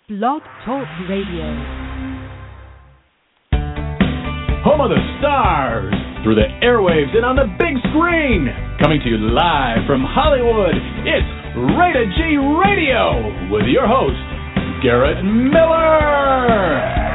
Blog Talk Radio. Home of the stars, through the airwaves and on the big screen. Coming to you live from Hollywood, it's Rated G Radio with your host, Garrett Miller.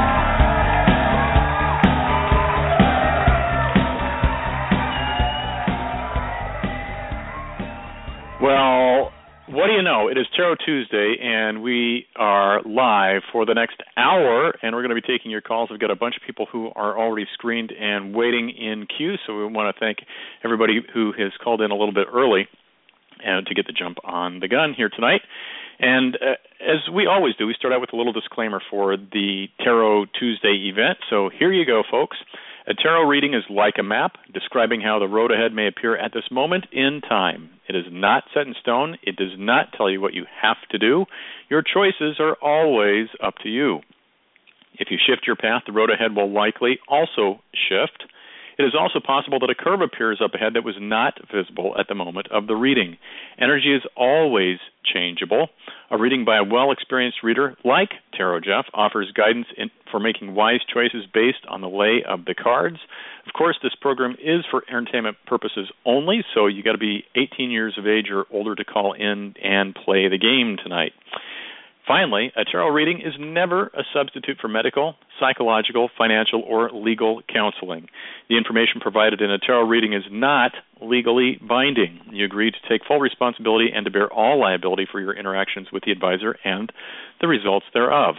Well, what do you know? It is Tarot Tuesday, and we are live for the next hour, and we're going to be taking your calls. We've got a bunch of people who are already screened and waiting in queue, so we want to thank everybody who has called in a little bit early and to get the jump on the gun here tonight. And as we always do, we start out with a little disclaimer for the Tarot Tuesday event. So here you go, folks. A tarot reading is like a map describing how the road ahead may appear at this moment in time. It is not set in stone. It does not tell you what you have to do. Your choices are always up to you. If you shift your path, the road ahead will likely also shift. It is also possible that a curve appears up ahead that was not visible at the moment of the reading. Energy is always changeable. A reading by a well-experienced reader like Tarot Jeff offers guidance for making wise choices based on the lay of the cards. Of course, this program is for entertainment purposes only, so you got to be 18 years of age or older to call in and play the game tonight. Finally, a tarot reading is never a substitute for medical, psychological, financial, or legal counseling. The information provided in a tarot reading is not legally binding. You agree to take full responsibility and to bear all liability for your interactions with the advisor and the results thereof.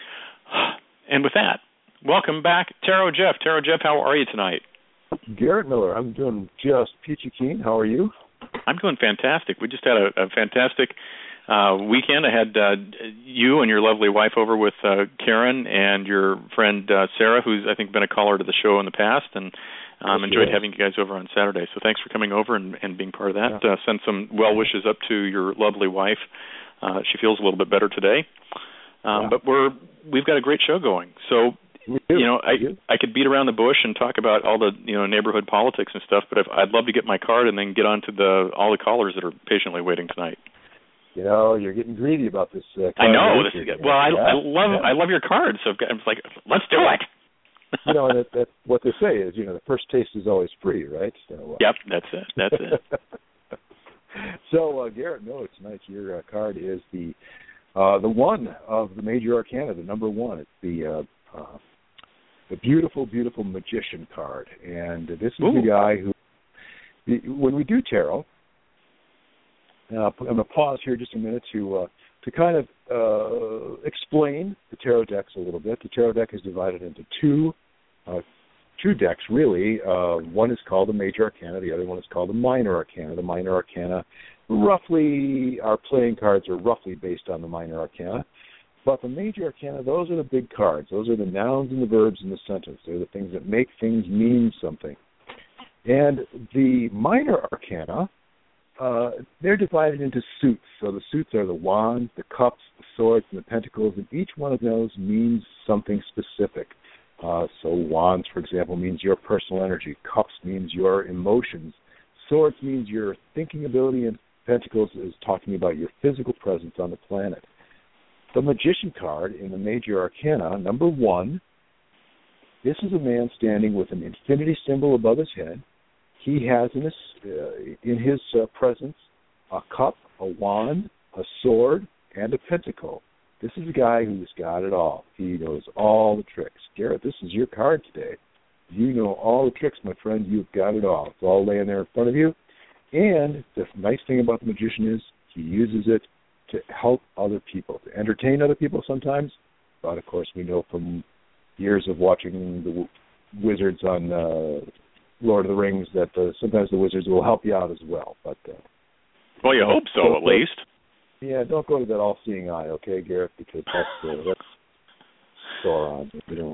And with that, welcome back, Tarot Jeff. Tarot Jeff, how are you tonight? Garrett Miller, I'm doing just peachy keen. How are you? I'm doing fantastic. We just had a fantastic weekend. I had you and your lovely wife over with Karen and your friend Sarah, who's I think been a caller to the show in the past, and enjoyed having you guys over on Saturday. So thanks for coming over and being part of that. Yeah. Send some well wishes up to your lovely wife. She feels a little bit better today, but we've got a great show going. So I could beat around the bush and talk about all the neighborhood politics and stuff, but I'd love to get my card and then get on to all the callers that are patiently waiting tonight. You're getting greedy about this. I know. I love your cards. So I'm like, let's do it. That's what they say is, the first taste is always free, right? So, yep, that's it. So, Garrett Miller, tonight your card is the one of the major arcana, the number one. It's the beautiful, beautiful magician card, and this is the guy who, when we do tarot. I'm going to pause here just a minute to kind of explain the tarot decks a little bit. The tarot deck is divided into two decks, really. One is called the Major Arcana. The other one is called the Minor Arcana. The Minor Arcana, roughly, our playing cards are roughly based on the Minor Arcana. But the Major Arcana, those are the big cards. Those are the nouns and the verbs in the sentence. They're the things that make things mean something. And the Minor Arcana, they're divided into suits. So the suits are the wands, the cups, the swords, and the pentacles, and each one of those means something specific. So wands, for example, means your personal energy. Cups means your emotions. Swords means your thinking ability, and pentacles is talking about your physical presence on the planet. The Magician card in the Major Arcana, number one, this is a man standing with an infinity symbol above his head. He has in his presence a cup, a wand, a sword, and a pentacle. This is a guy who's got it all. He knows all the tricks. Garrett, this is your card today. You know all the tricks, my friend. You've got it all. It's all laying there in front of you. And the nice thing about the magician is he uses it to help other people, to entertain other people sometimes. But, of course, we know from years of watching the wizards on Lord of the Rings that sometimes the wizards will help you out as well. But well, you hope so, at least. Yeah, don't go to that all-seeing eye, okay, Garrett? Because that's Sauron.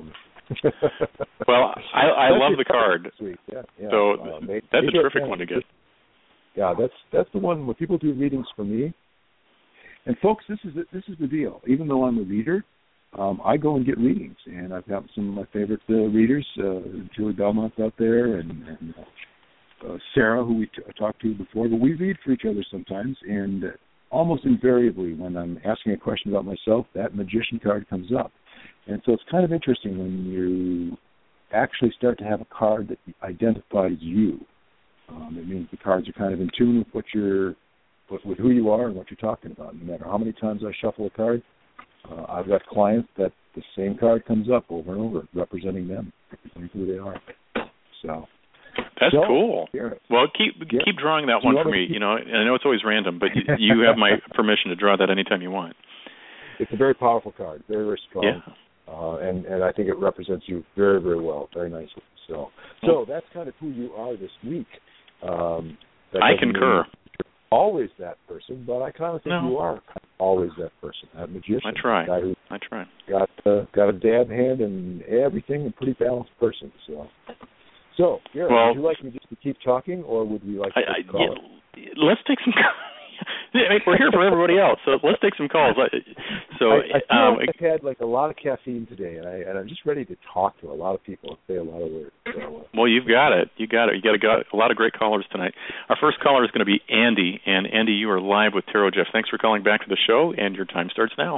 Well, I love the card. Sweet. Yeah. So that's a terrific one to get. Yeah, that's the one when people do readings for me. And folks, this is the deal. Even though I'm a reader, I go and get readings, and I've got some of my favorite readers, Julie Belmont's out there, and Sarah, who we talked to before. But we read for each other sometimes, and almost invariably when I'm asking a question about myself, that magician card comes up. And so it's kind of interesting when you actually start to have a card that identifies you. It means the cards are kind of in tune with with who you are and what you're talking about. No matter how many times I shuffle a card, I've got clients that the same card comes up over and over, representing them, representing who they are. So that's cool. Garrett, well, keep drawing that one for me. You know, I know it's always random, but you have my permission to draw that anytime you want. It's a very powerful card, very, very strong. Yeah. And I think it represents you very, very well, very nicely. So that's kind of who you are this week. I concur. Always that person, but I kind of think you are always that person, that magician. I try. Got a dab hand and everything, a pretty balanced person. So Garrett, would you like me just to keep talking, or would we like to call it? Let's take some. We're here for everybody else, so let's take some calls. I feel like I've had like a lot of caffeine today, and I'm just ready to talk to a lot of people and say a lot of words. So, well, you've got it. You got a lot of great callers tonight. Our first caller is going to be Andy, and Andy, you are live with Tarot Jeff. Thanks for calling back to the show, and your time starts now.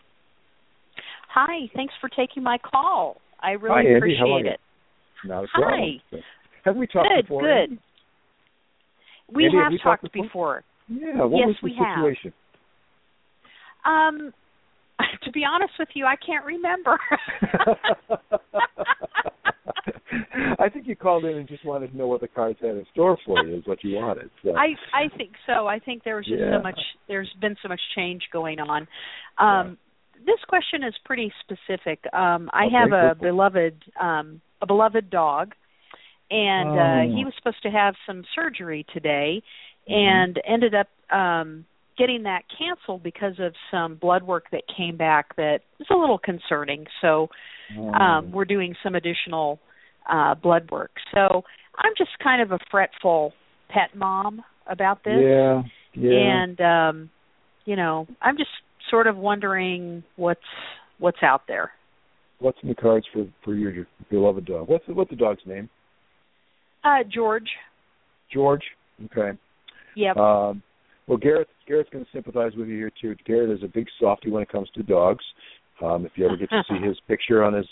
Hi, thanks for taking my call. I really appreciate it. Not a problem. Hi. Have we talked before? Good. We Andy, have talked before. Yeah, what was the situation? To be honest with you, I can't remember. I think you called in and just wanted to know what the cards had in store for you is what you wanted. So. I think so. I think there was just so much, there's been so much change going on. This question is pretty specific. I have a beloved dog, and he was supposed to have some surgery today, and ended up getting that canceled because of some blood work that came back that was a little concerning. So we're doing some additional blood work. So I'm just kind of a fretful pet mom about this. Yeah. And, I'm just sort of wondering what's out there. What's in the cards for your beloved dog? What's the dog's name? George. George? Okay. Yep. Well, Garrett's going to sympathize with you here too. Garrett is a big softie when it comes to dogs. If you ever get to see his picture on his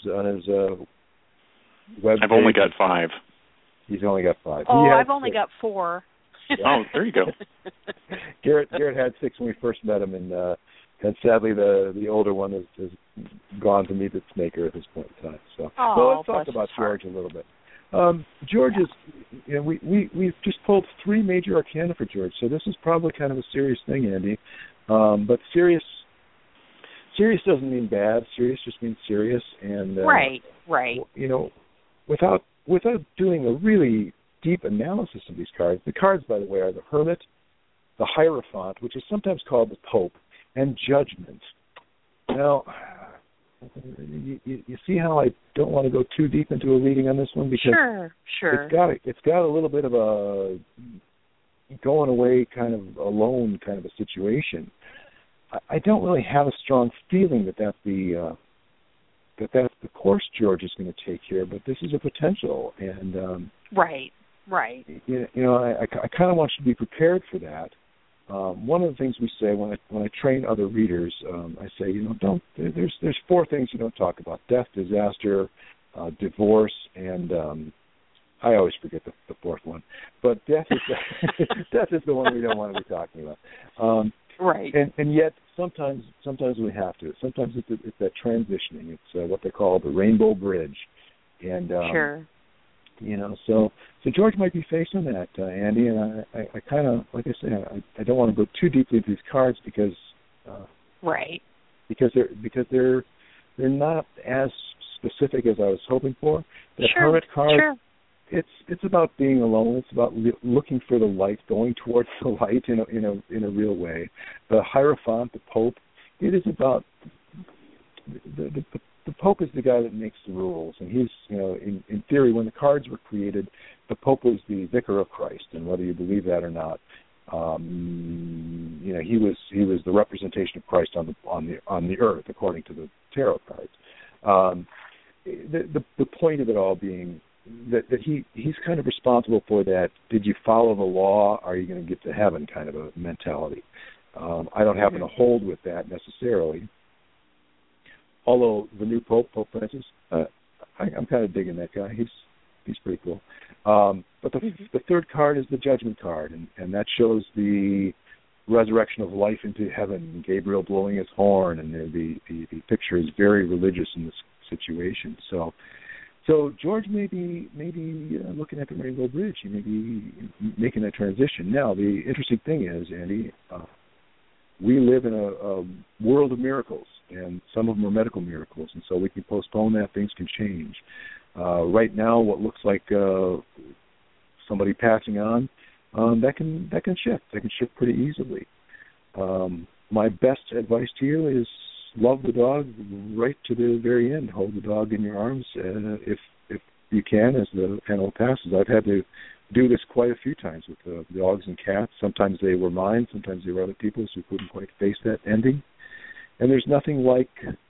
web page, I've only got 5. He's only got 5. Oh, I've only got 4. Oh, there you go. Garrett had 6 when we first met him, and sadly the older one has gone to meet its maker at this point in time. So, let's talk about George a little bit. George is, we've just pulled 3 major arcana for George, so this is probably kind of a serious thing, Andy. But serious doesn't mean bad. Serious just means serious, and right. Without doing a really deep analysis of these cards. The cards, by the way, are the Hermit, the Hierophant, which is sometimes called the Pope, and Judgment. Now, you see how I don't want to go too deep into a reading on this one because sure. It's got a little bit of a going away kind of alone kind of a situation. I don't really have a strong feeling that that's the course George is going to take here, but this is a potential, and right. I kind of want you to be prepared for that. One of the things we say when I train other readers, I say, there's 4 things you don't talk about: death, disaster, divorce, and I always forget the 4th one. But death is the one we don't want to be talking about. Right. And yet sometimes we have to. Sometimes it's that transitioning. It's what they call the rainbow bridge. And sure. So George might be facing that, Andy, and I kind of, like I say, I don't want to go too deeply into these cards because right, because they're not as specific as I was hoping for. The Hermit card, it's about being alone. It's about looking for the light, going towards the light in a real way. The Hierophant, the Pope, it is about the Pope is the guy that makes the rules, and he's, in theory, when the cards were created, the Pope was the vicar of Christ, and whether you believe that or not, he was the representation of Christ on the earth, according to the tarot cards. The point of it all being that he's kind of responsible for that. Did you follow the law? Are you going to get to heaven? Kind of a mentality. I don't happen to hold with that necessarily. Although the new Pope Francis, I'm kind of digging that guy. He's pretty cool. But the third card is the Judgment card, and that shows the resurrection of life into heaven, Gabriel blowing his horn, and the picture is very religious in this situation. So George may be looking at the Rainbow Bridge. He may be making that transition. Now, the interesting thing is, Andy, we live in a world of miracles, and some of them are medical miracles, and so we can postpone that. Things can change. Right now, what looks like somebody passing on, that can shift. That can shift pretty easily. My best advice to you is love the dog right to the very end. Hold the dog in your arms if you can as the animal passes. I've had to do this quite a few times with dogs and cats. Sometimes they were mine, sometimes they were other people's who couldn't quite face that ending. And there's nothing like,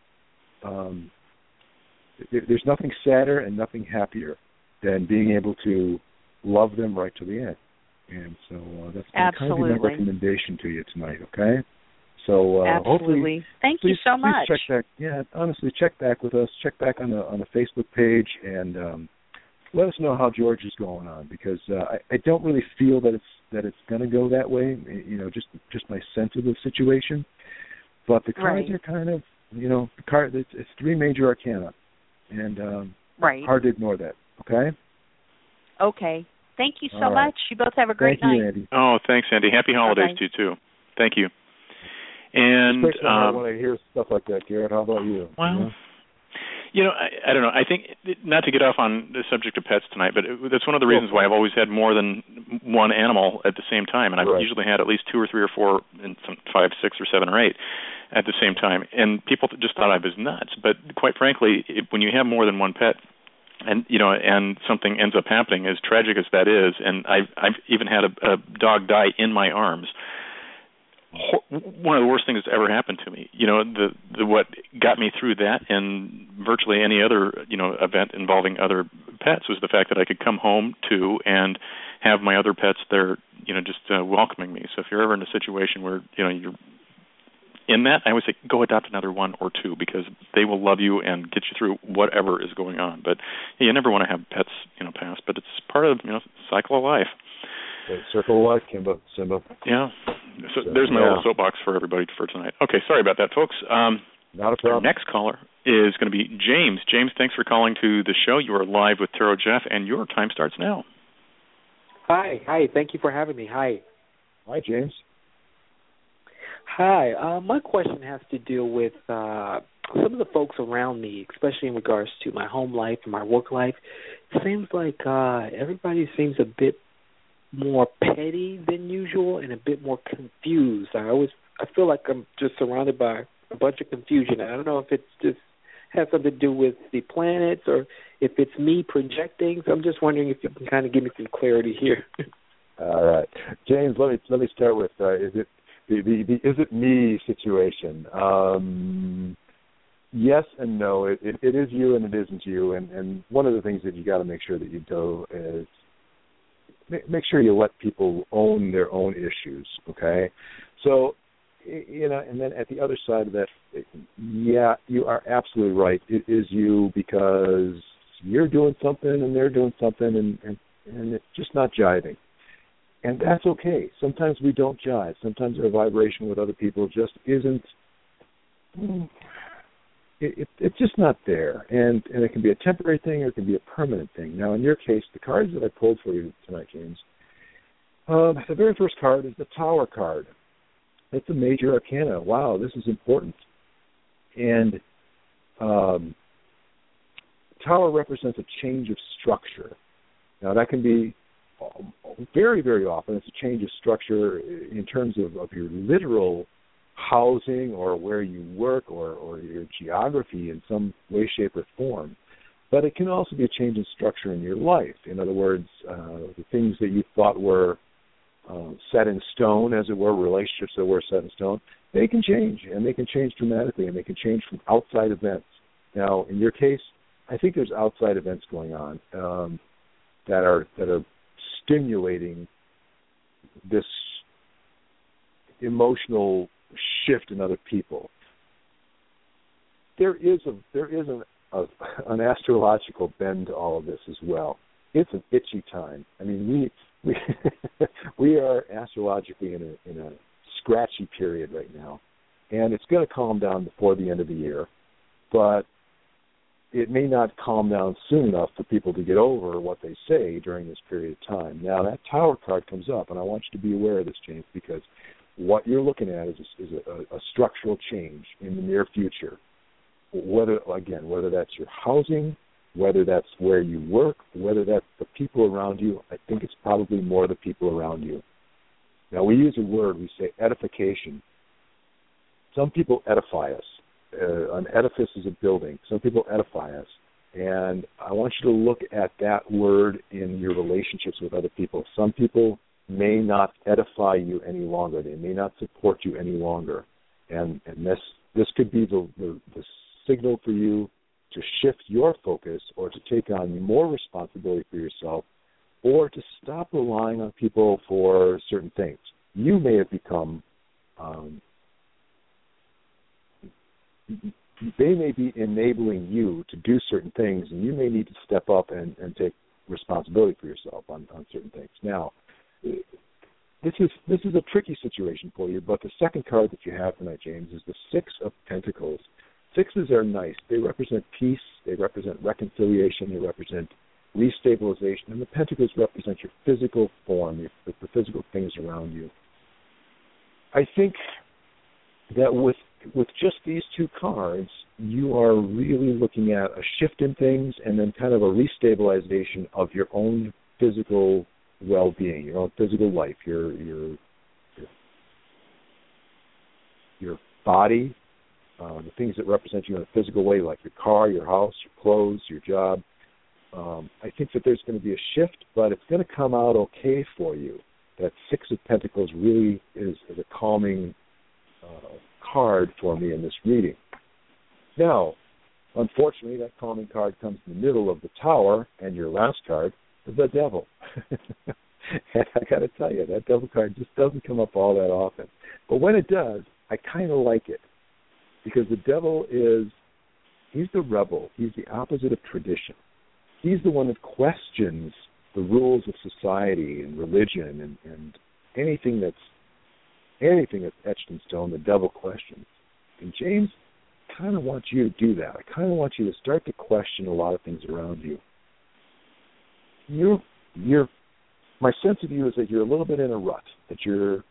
there's nothing sadder and nothing happier than being able to love them right to the end. And so that's kind of my recommendation to you tonight, okay? So absolutely. Thank you so much. Please check back. Yeah, honestly, check back with us. Check back on the Facebook page and let us know how George is going on, because I don't really feel that it's going to go that way. You know, just my sense of the situation. But the cards are kind of, the card. It's three major arcana, and hard to ignore that. Okay. Okay. Thank you so much. You both have a great night. Thank you, Andy. Oh, thanks, Andy. Happy holidays to you too. Thank you. And when I hear stuff like that, Garrett, how about you? Well, I don't know. I think, not to get off on the subject of pets tonight, but that's one of the reasons why I've always had more than one animal at the same time, and I've usually had at least 2 or 3 or 4, and some 5, 6, or 7 or 8 at the same time. And people just thought I was nuts. But quite frankly, when you have more than one pet, and something ends up happening, as tragic as that is, and I've even had a dog die in my arms. One of the worst things that's ever happened to me. The what got me through that and virtually any other event involving other pets was the fact that I could come home to and have my other pets there, just welcoming me. So if you're ever in a situation where you're in that, I always say go adopt another 1 or 2, because they will love you and get you through whatever is going on. But you never want to have pets pass, but it's part of cycle of life. Circle of life, Simba. Yeah. So there's my little soapbox for everybody for tonight. Okay, sorry about that, folks. Not a problem. Our next caller is going to be James. James, thanks for calling to the show. You are live with Tarot Jeff, and your time starts now. Hi. Thank you for having me. Hi, James. Hi. My question has to do with some of the folks around me, especially in regards to my home life and my work life. It seems like everybody seems a bit more petty than usual and a bit more confused. I feel like I'm just surrounded by a bunch of confusion. I don't know if it's just has something to do with the planets or if it's me projecting. So I'm just wondering if you can kind of give me some clarity here. All right, James. Let me start with is it the is it me situation? Yes and no. It is you and it isn't you. And one of the things that you got to make sure that you do is make sure you let people own their own issues, okay? So, and then at the other side of that, yeah, you are absolutely right. It is you because you're doing something and they're doing something and it's just not jiving. And that's okay. Sometimes we don't jive. Sometimes our vibration with other people just isn't, it's just not there. And it can be a temporary thing or it can be a permanent thing. Now, in your case, the cards that I pulled for you tonight, James, the very first card is the Tower card. It's a major arcana. Wow, this is important. And Tower represents a change of structure. Now, that can be very, very often. It's a change of structure in terms of your literal housing or where you work or your geography in some way, shape, or form. But it can also be a change in structure in your life. In other words, the things that you thought were set in stone, as it were, relationships that were set in stone, they can change, and they can change dramatically, and they can change from outside events. Now, in your case, I think there's outside events going on that are stimulating this emotional shift in other people. There is an astrological bend to all of this as well. It's an itchy time. I mean, we are astrologically in a scratchy period right now, and it's going to calm down before the end of the year, but it may not calm down soon enough for people to get over what they say during this period of time. Now, that Tower card comes up, and I want you to be aware of this, James, because what you're looking at is a structural change in the near future. Whether that's your housing, whether that's where you work, whether that's the people around you, I think it's probably more the people around you. Now, we use a word, we say edification. Some people edify us. An edifice is a building. Some people edify us. And I want you to look at that word in your relationships with other people. Some people may not edify you any longer. They may not support you any longer. And this could be the signal for you to shift your focus or to take on more responsibility for yourself or to stop relying on people for certain things. You may have become they may be enabling you to do certain things, and you may need to step up and take responsibility for yourself on certain things. Now, this is a tricky situation for you, but the second card that you have tonight, James, is the Six of Pentacles. Sixes are nice. They represent peace. They represent reconciliation. They represent restabilization. And the Pentacles represent your physical form, the physical things around you. I think that with just these two cards, you are really looking at a shift in things and then kind of a restabilization of your own physical well-being, your own physical life, your body, the things that represent you in a physical way, like your car, your house, your clothes, your job. I think that there's going to be a shift, but it's going to come out okay for you. That Six of Pentacles really is a calming card for me in this reading. Now, unfortunately, that calming card comes in the middle of the Tower, and your last card, the Devil. And I got to tell you, that Devil card just doesn't come up all that often. But when it does, I kind of like it, because the Devil he's the rebel. He's the opposite of tradition. He's the one that questions the rules of society and religion and anything that's etched in stone. The Devil questions. And James kind of wants you to do that. I kind of want you to start to question a lot of things around you. My sense of you is that you're a little bit in a rut, that you've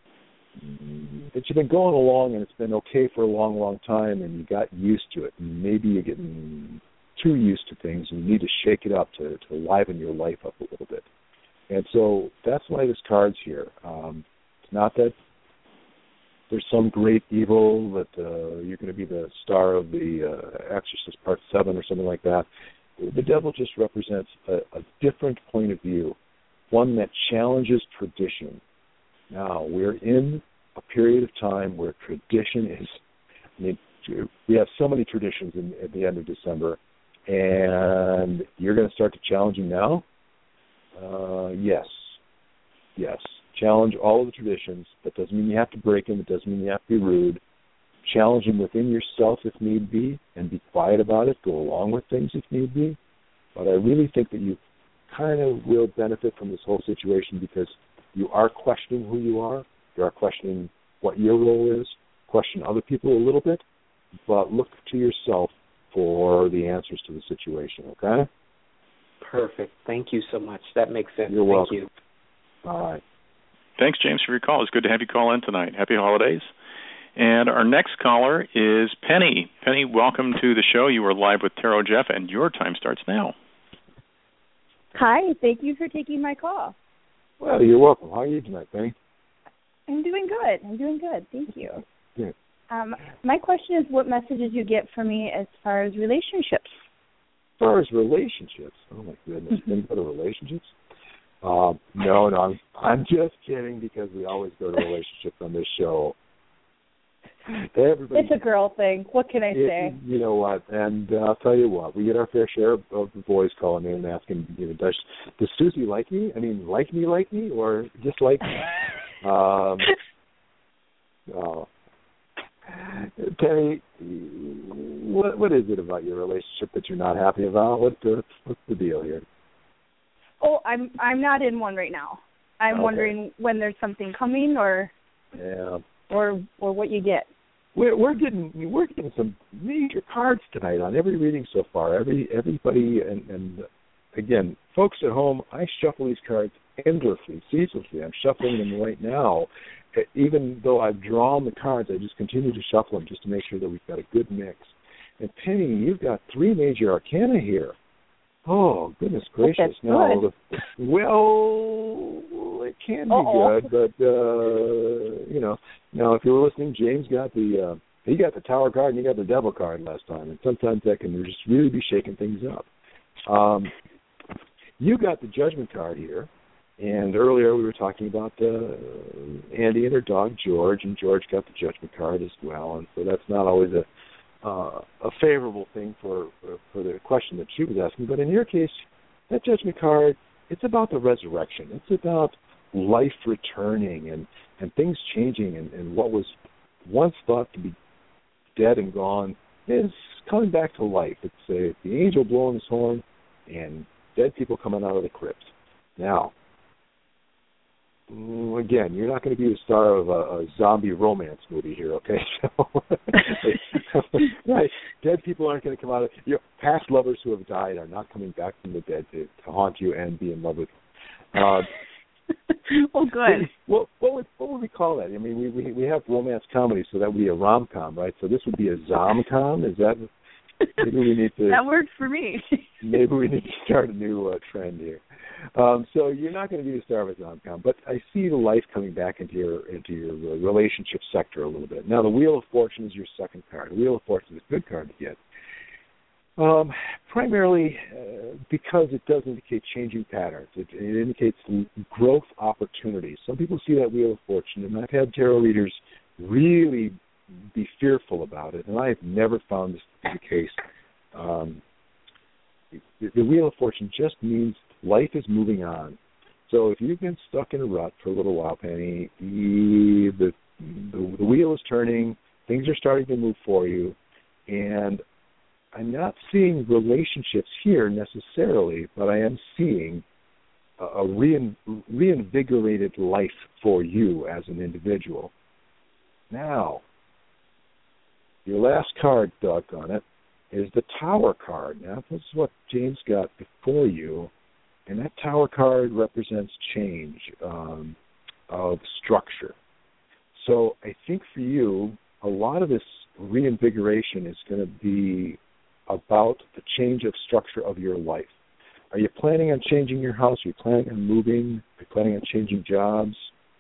been going along and it's been okay for a long, long time, and you got used to it. And maybe you're getting too used to things, and you need to shake it up to liven your life up a little bit. And so that's why this card's here. It's not that there's some great evil that you're going to be the star of the Exorcist Part 7 or something like that. The Devil just represents a different point of view, one that challenges tradition. Now, we're in a period of time where tradition is, we have so many traditions at the end of December, and you're going to start to challenge them now? Yes. Challenge all of the traditions. That doesn't mean you have to break them. It doesn't mean you have to be rude. Challenge them within yourself if need be, and be quiet about it. Go along with things if need be. But I really think that you kind of will benefit from this whole situation, because you are questioning who you are. You are questioning what your role is. Question other people a little bit, but look to yourself for the answers to the situation, okay? Perfect. Thank you so much. That makes sense. You're welcome. Thank you. All right. Thanks, James, for your call. It's good to have you call in tonight. Happy holidays. And our next caller is Penny. Penny, welcome to the show. You are live with Tarot Jeff, and your time starts now. Hi. Thank you for taking my call. Well, you're welcome. How are you tonight, Penny? I'm doing good. Thank you. Good. My question is, what messages you get from me as far as relationships? As far as relationships, oh my goodness, Penny, go to relationships? No, I'm just kidding, because we always go to relationships on this show. It's a girl thing. What can I say? You know what? And I'll tell you what, we get our fair share of the boys calling in and asking, does Susie like me? I mean, like me, or just like me? Oh. Penny, what is it about your relationship that you're not happy about? What's the deal here? Oh, I'm not in one right now. I'm wondering when there's something coming, or what you get. We're getting some major cards tonight on every reading so far. Everybody and again, folks at home, I shuffle these cards endlessly, ceaselessly. I'm shuffling them right now. Even though I've drawn the cards, I just continue to shuffle them just to make sure that we've got a good mix. And Penny, you've got 3 major arcana here. Oh, goodness gracious! Now, it can be good, but now if you were listening, James got he got the Tower card and you got the Devil card last time, and sometimes that can just really be shaking things up. You got the Judgment card here. And earlier we were talking about Andy and her dog George, and George got the Judgment card as well. And so that's not always a favorable thing for the question that she was asking. But in your case, that Judgment card, it's about the resurrection. It's about life returning and things changing, and what was once thought to be dead and gone is coming back to life. It's the angel blowing his horn and dead people coming out of the crypt. Now, again, you're not going to be the star of a zombie romance movie here, okay? So, right, dead people aren't going to come out of past lovers who have died are not coming back from the dead to haunt you and be in love with you. Well, good. What would we call that? I mean, we have romance comedy, so that would be a rom-com, right? So this would be a zom-com? Is that? Maybe we need to. That works for me. Maybe we need to start a new trend here. So you're not going to be the star of a zom-com, but I see the life coming back into your relationship sector a little bit. Now, the Wheel of Fortune is your second card. The Wheel of Fortune is a good card to get, primarily because it does indicate changing patterns. It indicates growth opportunities. Some people see that Wheel of Fortune, and I've had tarot readers really be fearful about it, and I have never found this to be the case. The Wheel of Fortune just means life is moving on. So if you've been stuck in a rut for a little while, Penny, the wheel is turning, things are starting to move for you, and I'm not seeing relationships here necessarily, but I am seeing a reinvigorated life for you as an individual. Now, your last card, doggone it, is the Tower card. Now, this is what James got before you, and that Tower card represents change of structure. So I think for you, a lot of this reinvigoration is going to be about the change of structure of your life. Are you planning on changing your house? Are you planning on moving? Are you planning on changing jobs?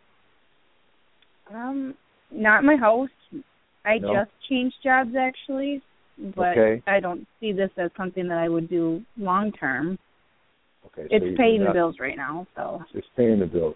Not my house. I just changed jobs, actually, but I don't see this as something that I would do long term. Okay, so it's paying the bills right now, so it's paying the bills.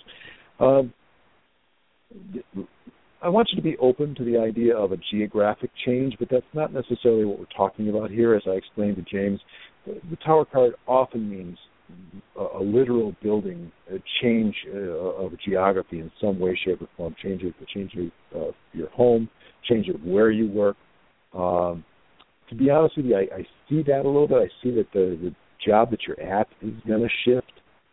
I want you to be open to the idea of a geographic change, but that's not necessarily what we're talking about here. As I explained to James, the Tower card often means a literal building, a change of geography in some way, shape, or form, change of your home, change of where you work. To be honest with you, I see that a little bit. I see that the job that you're at is going to shift,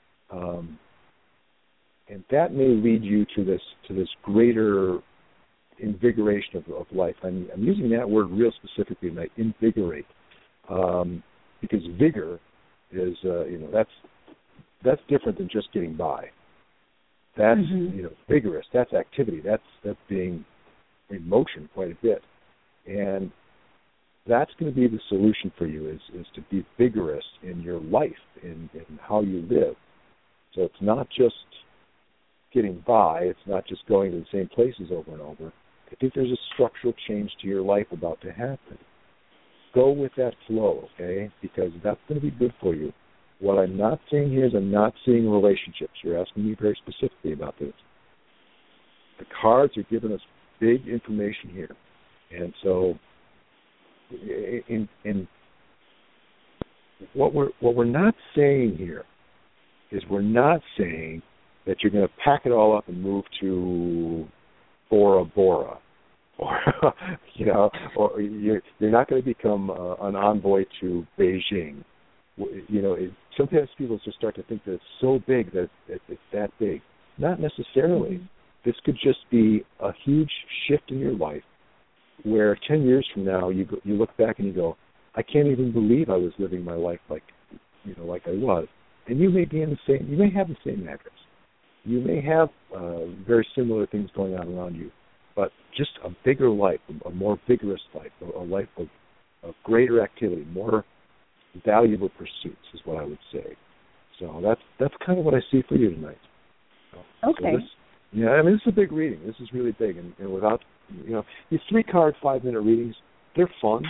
and that may lead you to this greater invigoration of life. I'm using that word real specifically, like invigorate, because vigor is that's different than just getting by. That's vigorous. That's activity. That's being in motion quite a bit, and that's going to be the solution for you is to be vigorous in your life, in how you live. So it's not just getting by. It's not just going to the same places over and over. I think there's a structural change to your life about to happen. Go with that flow, okay? Because that's going to be good for you. What I'm not seeing here is I'm not seeing relationships. You're asking me very specifically about this. The cards are giving us big information here. And so in what we're not saying here is we're not saying that you're going to pack it all up and move to Bora Bora. or or you're not going to become an envoy to Beijing. Sometimes people just start to think that it's so big that it's that big. Not necessarily. Mm-hmm. This could just be a huge shift in your life, where 10 years from now you look back and you go, I can't even believe I was living my life like I was. And you may be you may have the same address. You may have very similar things going on around you, but just a bigger life, a more vigorous life, a life of greater activity, more valuable pursuits is what I would say. So that's kind of what I see for you tonight. Okay. So this is a big reading. This is really big, and without these 3-card 5-minute readings, they're fun.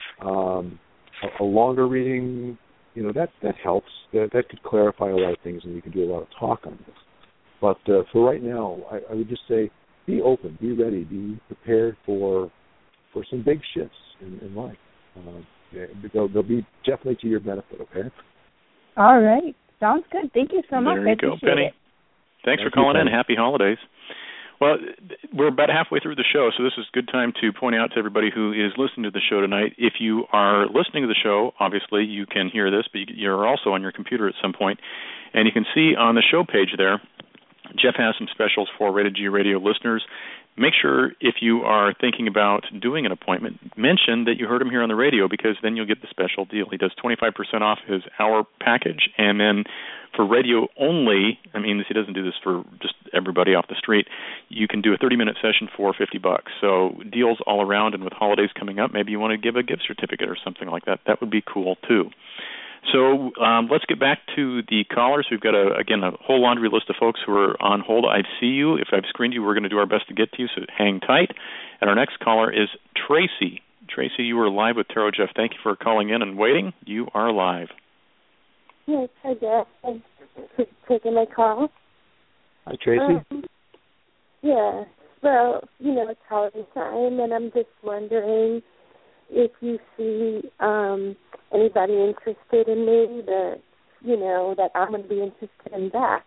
A longer reading, that helps. That could clarify a lot of things, and we can do a lot of talk on this. But for right now, I would just say, be open, be ready, be prepared for some big shifts in life. They'll be definitely to your benefit, okay? All right. Sounds good. Thank you so much. There you go, Penny. Thanks for calling in. Happy holidays. Well, we're about halfway through the show, so this is a good time to point out to everybody who is listening to the show tonight, if you are listening to the show, obviously you can hear this, but you're also on your computer at some point, and you can see on the show page there, Jeff has some specials for Rated G Radio listeners. Make sure, if you are thinking about doing an appointment, mention that you heard him here on the radio, because then you'll get the special deal. He does 25% off his hour package, and then for radio only, he doesn't do this for just everybody off the street, you can do a 30-minute session for $50. So deals all around, and with holidays coming up, maybe you want to give a gift certificate or something like that. That would be cool, too. So let's get back to the callers. We've got, a whole laundry list of folks who are on hold. I see you. If I've screened you, we're going to do our best to get to you, so hang tight. And our next caller is Tracy. Tracy, you are live with Tarot Jeff. Thank you for calling in and waiting. You are live. Yes, hi, Jeff. Thanks for taking my call. Hi, Tracy. Yeah. Well, it's holiday time, and I'm just wondering if you see anybody interested in me that I'm going to be interested in back.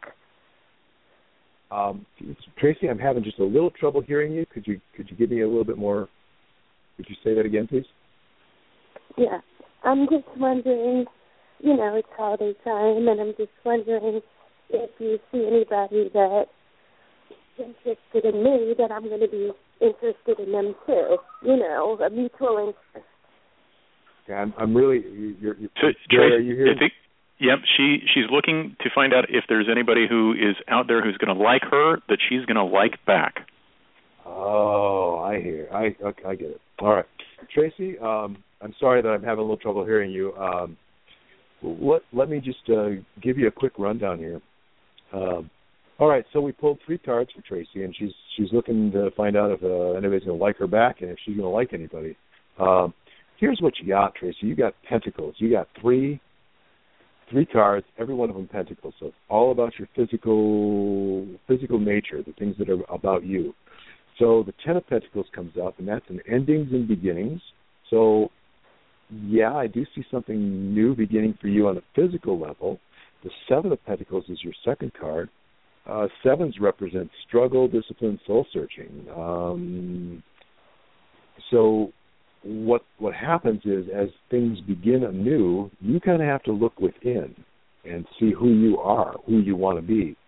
Tracy, I'm having just a little trouble hearing you. Could you give me a little bit more? Could you say that again, please? Yeah. I'm just wondering, it's holiday time, and I'm just wondering if you see anybody that's interested in me, that I'm going to be interested in them too. A mutual interest. Yeah, I'm really. Tracy, are you here? Yep, she's looking to find out if there's anybody who is out there who's going to like her that she's going to like back. Oh, I hear. I get it. All right, Tracy. I'm sorry that I'm having a little trouble hearing you. Let me just give you a quick rundown here. All right, so we pulled 3 cards for Tracy, and she's looking to find out if anybody's going to like her back and if she's going to like anybody. Here's what you got, Tracy. You got Pentacles. You got three cards, every one of them Pentacles. So it's all about your physical nature, the things that are about you. So the 10 of Pentacles comes up, and that's an endings and beginnings. So, yeah, I do see something new beginning for you on a physical level. The 7 of Pentacles is your second card. 7s represent struggle, discipline, soul-searching. So what happens is, as things begin anew, you kind of have to look within and see who you are, who you want to be.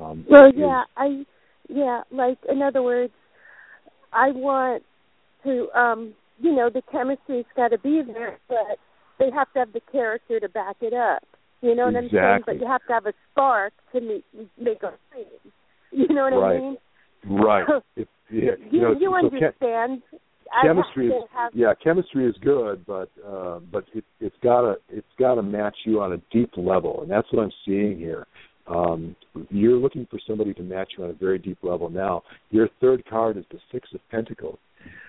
In other words, I want to, the chemistry's got to be there, but they have to have the character to back it up. You know what I'm saying? But you have to have a spark to make a thing. You know what I mean? Right. You understand. Chemistry is good, but it's gotta match you on a deep level, and that's what I'm seeing here. You're looking for somebody to match you on a very deep level. Now, your third card is the 6 of Pentacles.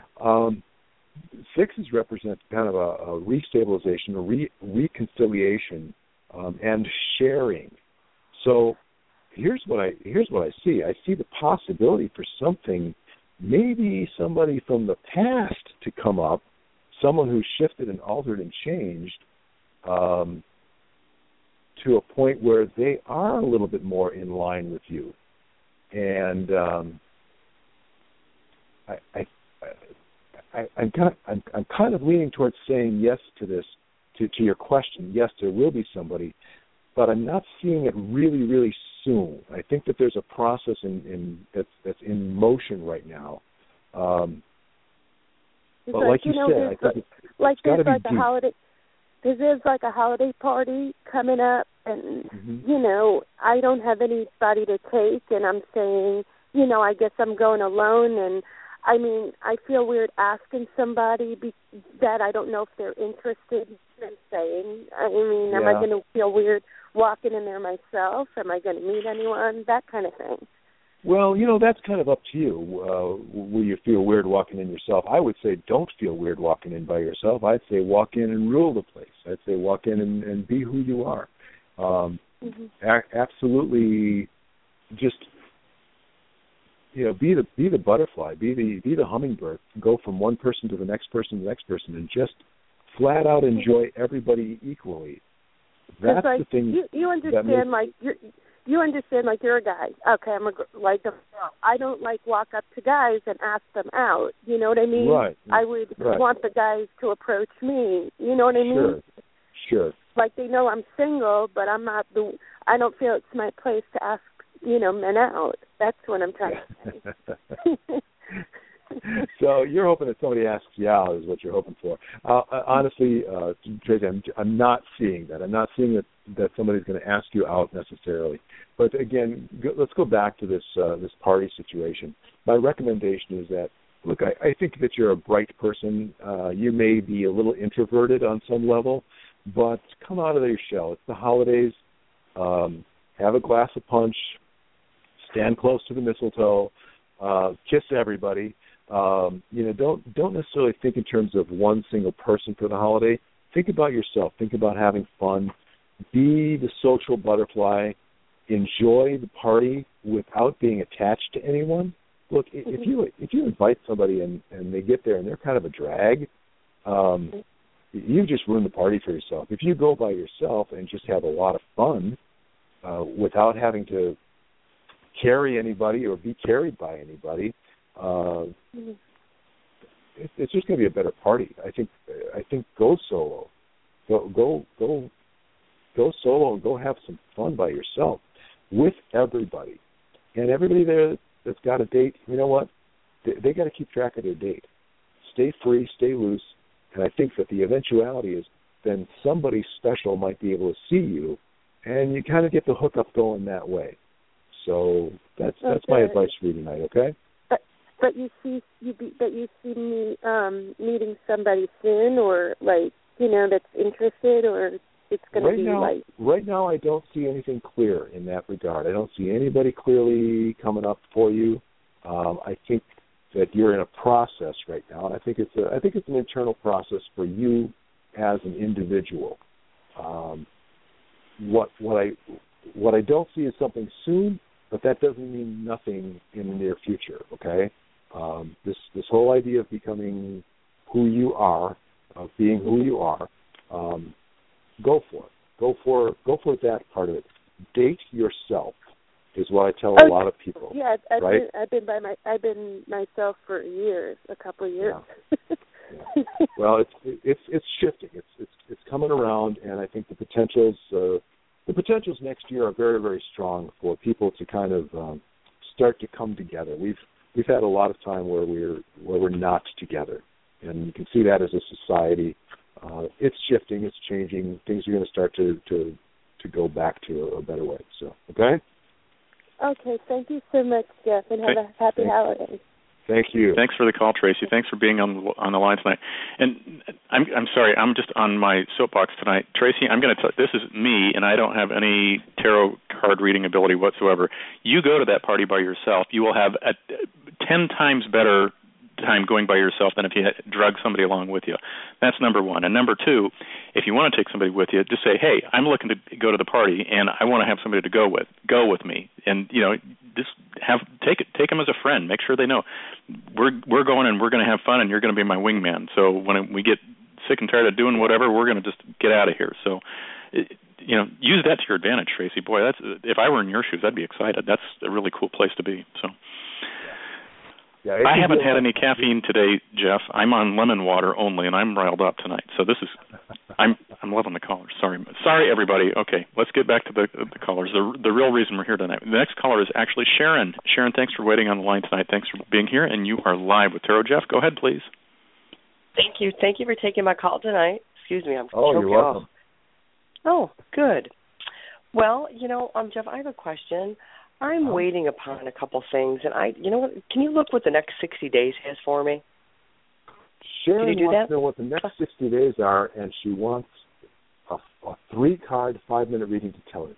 6s represent kind of a restabilization, a reconciliation, and sharing. So here's what I see. I see the possibility for something, maybe somebody from the past to come up, someone who shifted and altered and changed to a point where they are a little bit more in line with you. And I'm kind of leaning towards saying yes to this, to your question. Yes, there will be somebody, but I'm not seeing it really, really soon. I think that there's a process that's in motion right now. But like you said, I think it's got to be deep. Holiday. There's like a holiday party coming up, and I don't have anybody to take, and I'm saying, I guess I'm going alone, and I mean, I feel weird asking somebody that I don't know if they're interested in saying. I mean, am I going to feel weird walking in there myself? Am I going to meet anyone? That kind of thing. Well, that's kind of up to you. Will you feel weird walking in yourself? I would say don't feel weird walking in by yourself. I'd say walk in and rule the place. I'd say walk in and be who you are. Absolutely, just be the butterfly, be the hummingbird. Go from one person to the next person to the next person, and just flat out enjoy everybody equally. That's the thing. You understand, You understand, like, you're a guy. Okay, I'm a girl. I don't walk up to guys and ask them out. You know what I mean? Right. I would want the guys to approach me. You know what I mean? Sure. Like, they know I'm single, but I don't feel it's my place to ask, men out. That's what I'm trying to say. So you're hoping that somebody asks you out is what you're hoping for. Honestly, Tracy, I'm not seeing that. I'm not seeing that somebody's going to ask you out necessarily. But again, let's go back to this party situation. My recommendation is that, look, I think that you're a bright person. You may be a little introverted on some level, but come out of your shell. It's the holidays. Have a glass of punch. Stand close to the mistletoe. Kiss everybody. Don't necessarily think in terms of one single person for the holiday. Think about yourself. Think about having fun. Be the social butterfly. Enjoy the party without being attached to anyone. Look, if you invite somebody and they get there and they're kind of a drag, you just ruined the party for yourself. If you go by yourself and just have a lot of fun without having to carry anybody or be carried by anybody, it's just going to be a better party. I think go solo. Go solo and go have some fun by yourself with everybody. And everybody there that's got a date, you know what? They got to keep track of their date. Stay free, stay loose. And I think that the eventuality is then somebody special might be able to see you, and you kind of get the hookup going that way. So that's my advice for you tonight. Okay. But you see me meeting somebody soon, or that's interested, or it's going to be Right now, I don't see anything clear in that regard. I don't see anybody clearly coming up for you. I think that you're in a process right now, and I think it's an internal process for you as an individual. What I don't see is something soon, but that doesn't mean nothing in the near future. Okay. This whole idea of becoming who you are, of being who you are, go for it. Go for that part of it. Date yourself is what I tell a lot of people. Yeah, right? I've been myself for years, a couple of years. Yeah. Well, it's shifting. It's coming around, and I think the potentials next year are very, very strong for people to kind of start to come together. We've had a lot of time where we're not together, and you can see that as a society. It's shifting, it's changing. Things are going to start to go back to a better way. So, okay. Okay. Thank you so much, Jeff, and have a happy holiday. Thank you. Thanks for the call, Tracy. Thanks for being on the line tonight. And I'm sorry, I'm just on my soapbox tonight. Tracy, I'm going to this is me, and I don't have any tarot card reading ability whatsoever. You go to that party by yourself, you will have a 10 times better time going by yourself than if you drug somebody along with you. That's number one. And number two, if you want to take somebody with you, just say, hey, I'm looking to go to the party, and I want to have somebody to go with. Go with me. And, just take them as a friend. Make sure they know we're going and we're going to have fun, and you're going to be my wingman. So when we get sick and tired of doing whatever, we're going to just get out of here. So, use that to your advantage, Tracy. Boy, if I were in your shoes, I'd be excited. That's a really cool place to be. So. Yeah, I haven't had any caffeine today, Jeff. I'm on lemon water only, and I'm riled up tonight. So this is, I'm loving the callers. Sorry, everybody. Okay, let's get back to the callers. The real reason we're here tonight. The next caller is actually Sharon. Sharon, thanks for waiting on the line tonight. Thanks for being here, and you are live with Tarot Jeff. Go ahead, please. Thank you. Thank you for taking my call tonight. Excuse me, I'm choking you're welcome. Off. Oh, good. Well, Jeff, I have a question. I'm waiting upon a couple things, and can you look what the next 60 days has for me? Sharon Can you do wants that? to know what the next 60 days are, and she wants a 3-card, 5-minute reading to tell it.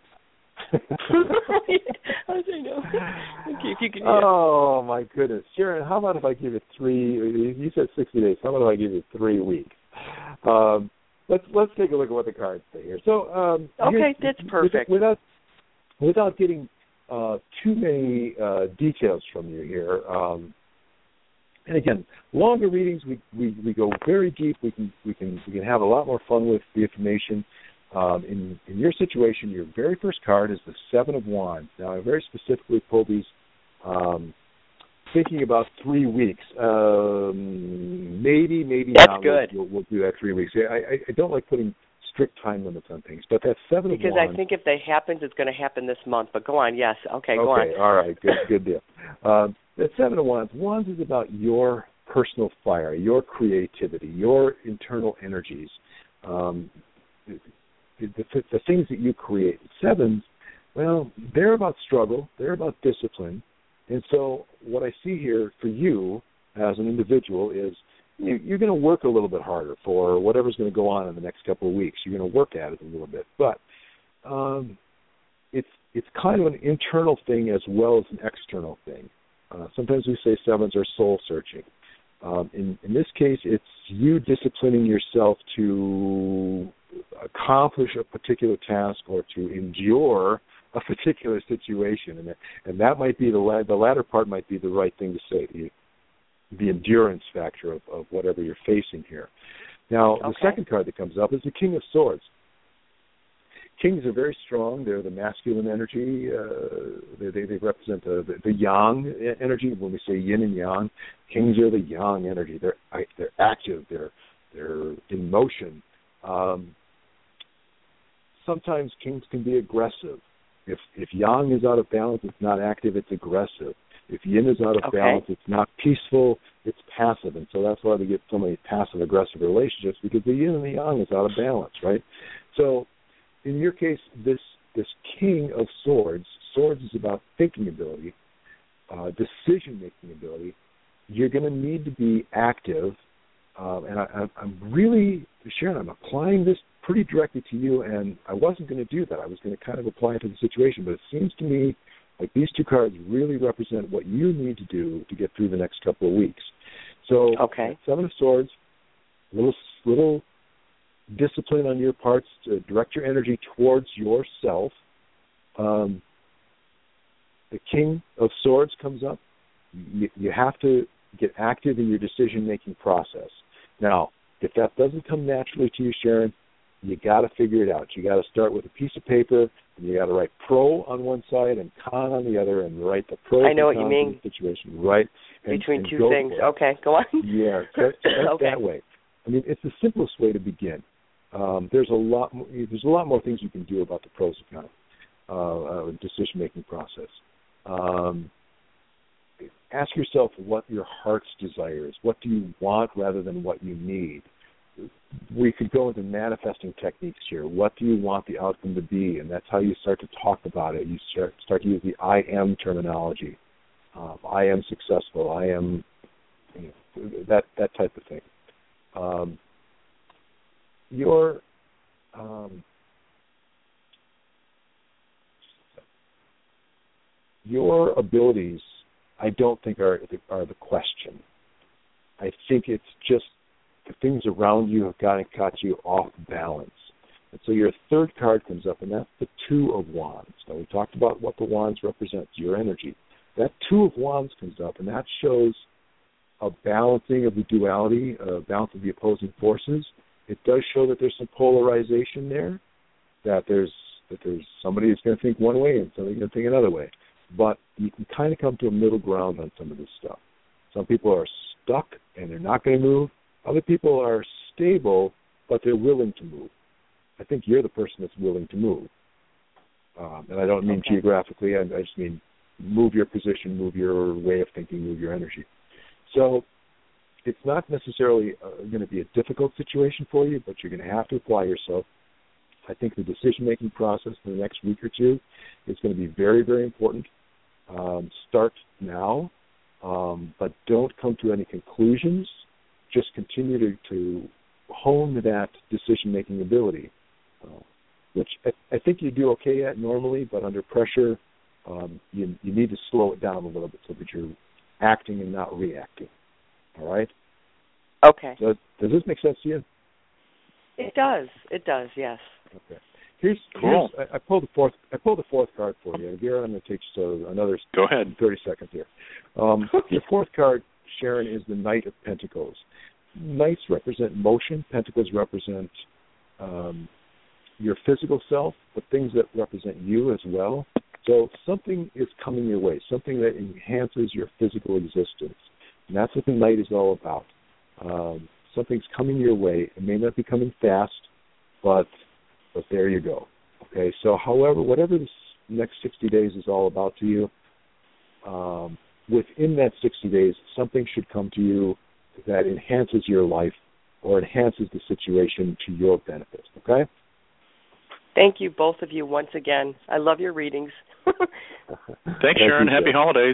I know. Okay, if you can. Oh my goodness, Sharon! How about if I give it 3? You said 60 days. How about if I give you 3 weeks? Let's take a look at what the cards say here. So okay, that's perfect. Without getting too many details from you here. And again, longer readings we go very deep. We can have a lot more fun with the information. In your situation, your very first card is the 7 of Wands. Now, I very specifically pulled these thinking about 3 weeks. Maybe that's not. Good. We'll do that 3 weeks. I don't like putting strict time limits on things, but that 7 of Wands. Because I think if they happen, it's going to happen this month. But go on, yes. Okay, go on. Okay, all right, good deal. That 7 of Wands. Wands is about your personal fire, your creativity, your internal energies, the things that you create. 7s, well, they're about struggle, they're about discipline, and so what I see here for you as an individual is you're going to work a little bit harder for whatever's going to go on in the next couple of weeks. You're going to work at it a little bit, but it's kind of an internal thing as well as an external thing. Sometimes we say 7s are soul searching. In this case, it's you disciplining yourself to accomplish a particular task or to endure a particular situation, and that might be the latter part might be the right thing to say. The endurance factor of whatever you're facing here. Now, The second card that comes up is the King of Swords. Kings are very strong. They're the masculine energy. They represent the yang energy. When we say yin and yang, kings are the yang energy. They're active. They're in motion. Sometimes kings can be aggressive. If yang is out of balance, it's not active, it's aggressive. If yin is out of balance, it's not peaceful, it's passive. And so that's why we get so many passive-aggressive relationships, because the yin and the yang is out of balance, right? So in your case, this King of Swords is about thinking ability, decision-making ability. You're going to need to be active. And I'm really, Sharon, I'm applying this pretty directly to you, and I wasn't going to do that. I was going to kind of apply it to the situation, but it seems to me like these 2 cards really represent what you need to do to get through the next couple of weeks. So, 7 of Swords, little discipline on your parts to direct your energy towards yourself. The King of Swords comes up. You have to get active in your decision-making process. Now, if that doesn't come naturally to you, Sharon, you got to figure it out. You got to start with a piece of paper, and you got to write pro on one side and con on the other, and write the pros and cons of the situation, right? Between 2 things. Okay, go on. Yeah, start that way. I mean, it's the simplest way to begin. There's a lot more things you can do about the pros and cons decision-making process. Ask yourself what your heart's desire is. What do you want rather than what you need? We could go into manifesting techniques here. What do you want the outcome to be? And that's how you start to talk about it. You start to use the I am terminology. I am successful. I am that type of thing. Your abilities, I don't think are the question. I think it's just the things around you have got you off balance. And so your 3rd card comes up, and that's the 2 of Wands. Now, we talked about what the Wands represent, your energy. That 2 of Wands comes up, and that shows a balancing of the duality, a balance of the opposing forces. It does show that there's some polarization there, that there's somebody who's going to think one way and somebody going to think another way. But you can kind of come to a middle ground on some of this stuff. Some people are stuck and they're not going to move. Other people are stable, but they're willing to move. I think you're the person that's willing to move. And I don't mean geographically. I just mean move your position, move your way of thinking, move your energy. So it's not necessarily going to be a difficult situation for you, but you're going to have to apply yourself. I think the decision-making process in the next week or two is going to be very, very important. Start now, but don't come to any conclusions. Just continue to hone that decision-making ability, which I think you do okay at normally, but under pressure, you need to slow it down a little bit so that you're acting and not reacting. All right? Okay. Does this make sense to you? It does. It does, yes. Okay. Here's I pulled the fourth card for you. Garrett, I'm going to take another 30 seconds here. Your fourth card, Sharon, is the Knight of Pentacles. Knights represent motion. Pentacles represent your physical self, but things that represent you as well. So something is coming your way, something that enhances your physical existence. And that's what the Knight is all about. Something's coming your way. It may not be coming fast, but there you go. Okay, so whatever this next 60 days is all about to you, within that 60 days, something should come to you that enhances your life or enhances the situation to your benefit, okay? Thank you, both of you, once again. I love your readings. Thanks, Sharon. Happy holidays.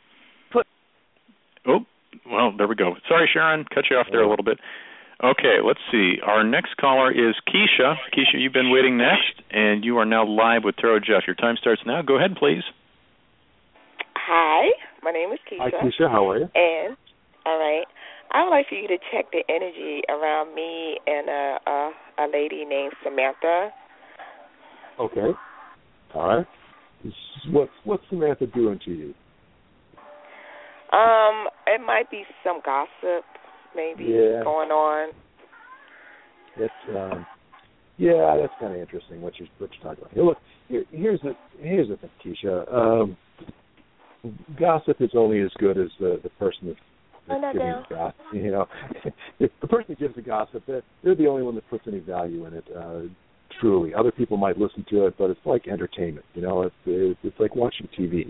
Well, there we go. Sorry, Sharon, cut you off there a little bit. Okay, let's see. Our next caller is Keisha. Keisha, you've been waiting next, and you are now live with Tarot Jeff. Your time starts now. Go ahead, please. Hi, my name is Keisha. Hi, Keisha. How are you? And, all right, I would like for you to check the energy around me and a lady named Samantha. Okay. All right. What's Samantha doing to you? It might be some gossip maybe going on. It's that's kind of interesting what you're talking about. Here, look, here's the thing, Keisha. Gossip is only as good as the person that's giving the gossip. You know, the person that gives the gossip, they're the only one that puts any value in it. Truly, other people might listen to it, but it's like entertainment. You know, it's like watching TV.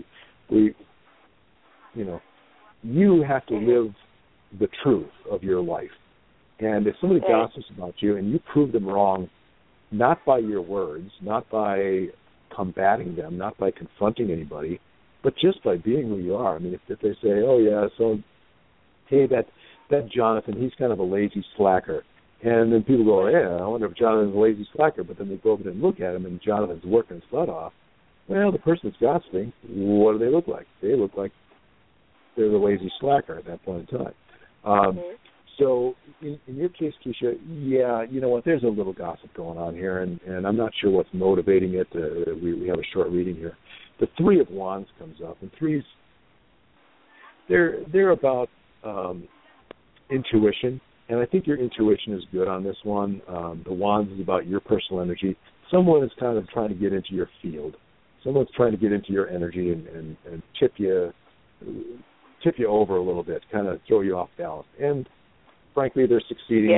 You have to live the truth of your life. And if somebody gossips about you and you prove them wrong, not by your words, not by combating them, not by confronting anybody, but just by being who you are. I mean, if they say, oh, yeah, so, hey, that Jonathan, he's kind of a lazy slacker. And then people go, yeah, I wonder if Jonathan's a lazy slacker. But then they go over and look at him, and Jonathan's working his butt off. Well, the person that's gossiping, what do they look like? They look like they're the lazy slacker at that point in time. So in your case, Keisha, you know what, there's a little gossip going on here, and I'm not sure what's motivating it. We have a short reading here. The Three of Wands comes up, and threes, they're about intuition, and I think your intuition is good on this one. The Wands is about your personal energy. Someone is kind of trying to get into your field. Someone's trying to get into your energy and tip you over a little bit, kind of throw you off balance. And frankly, they're succeeding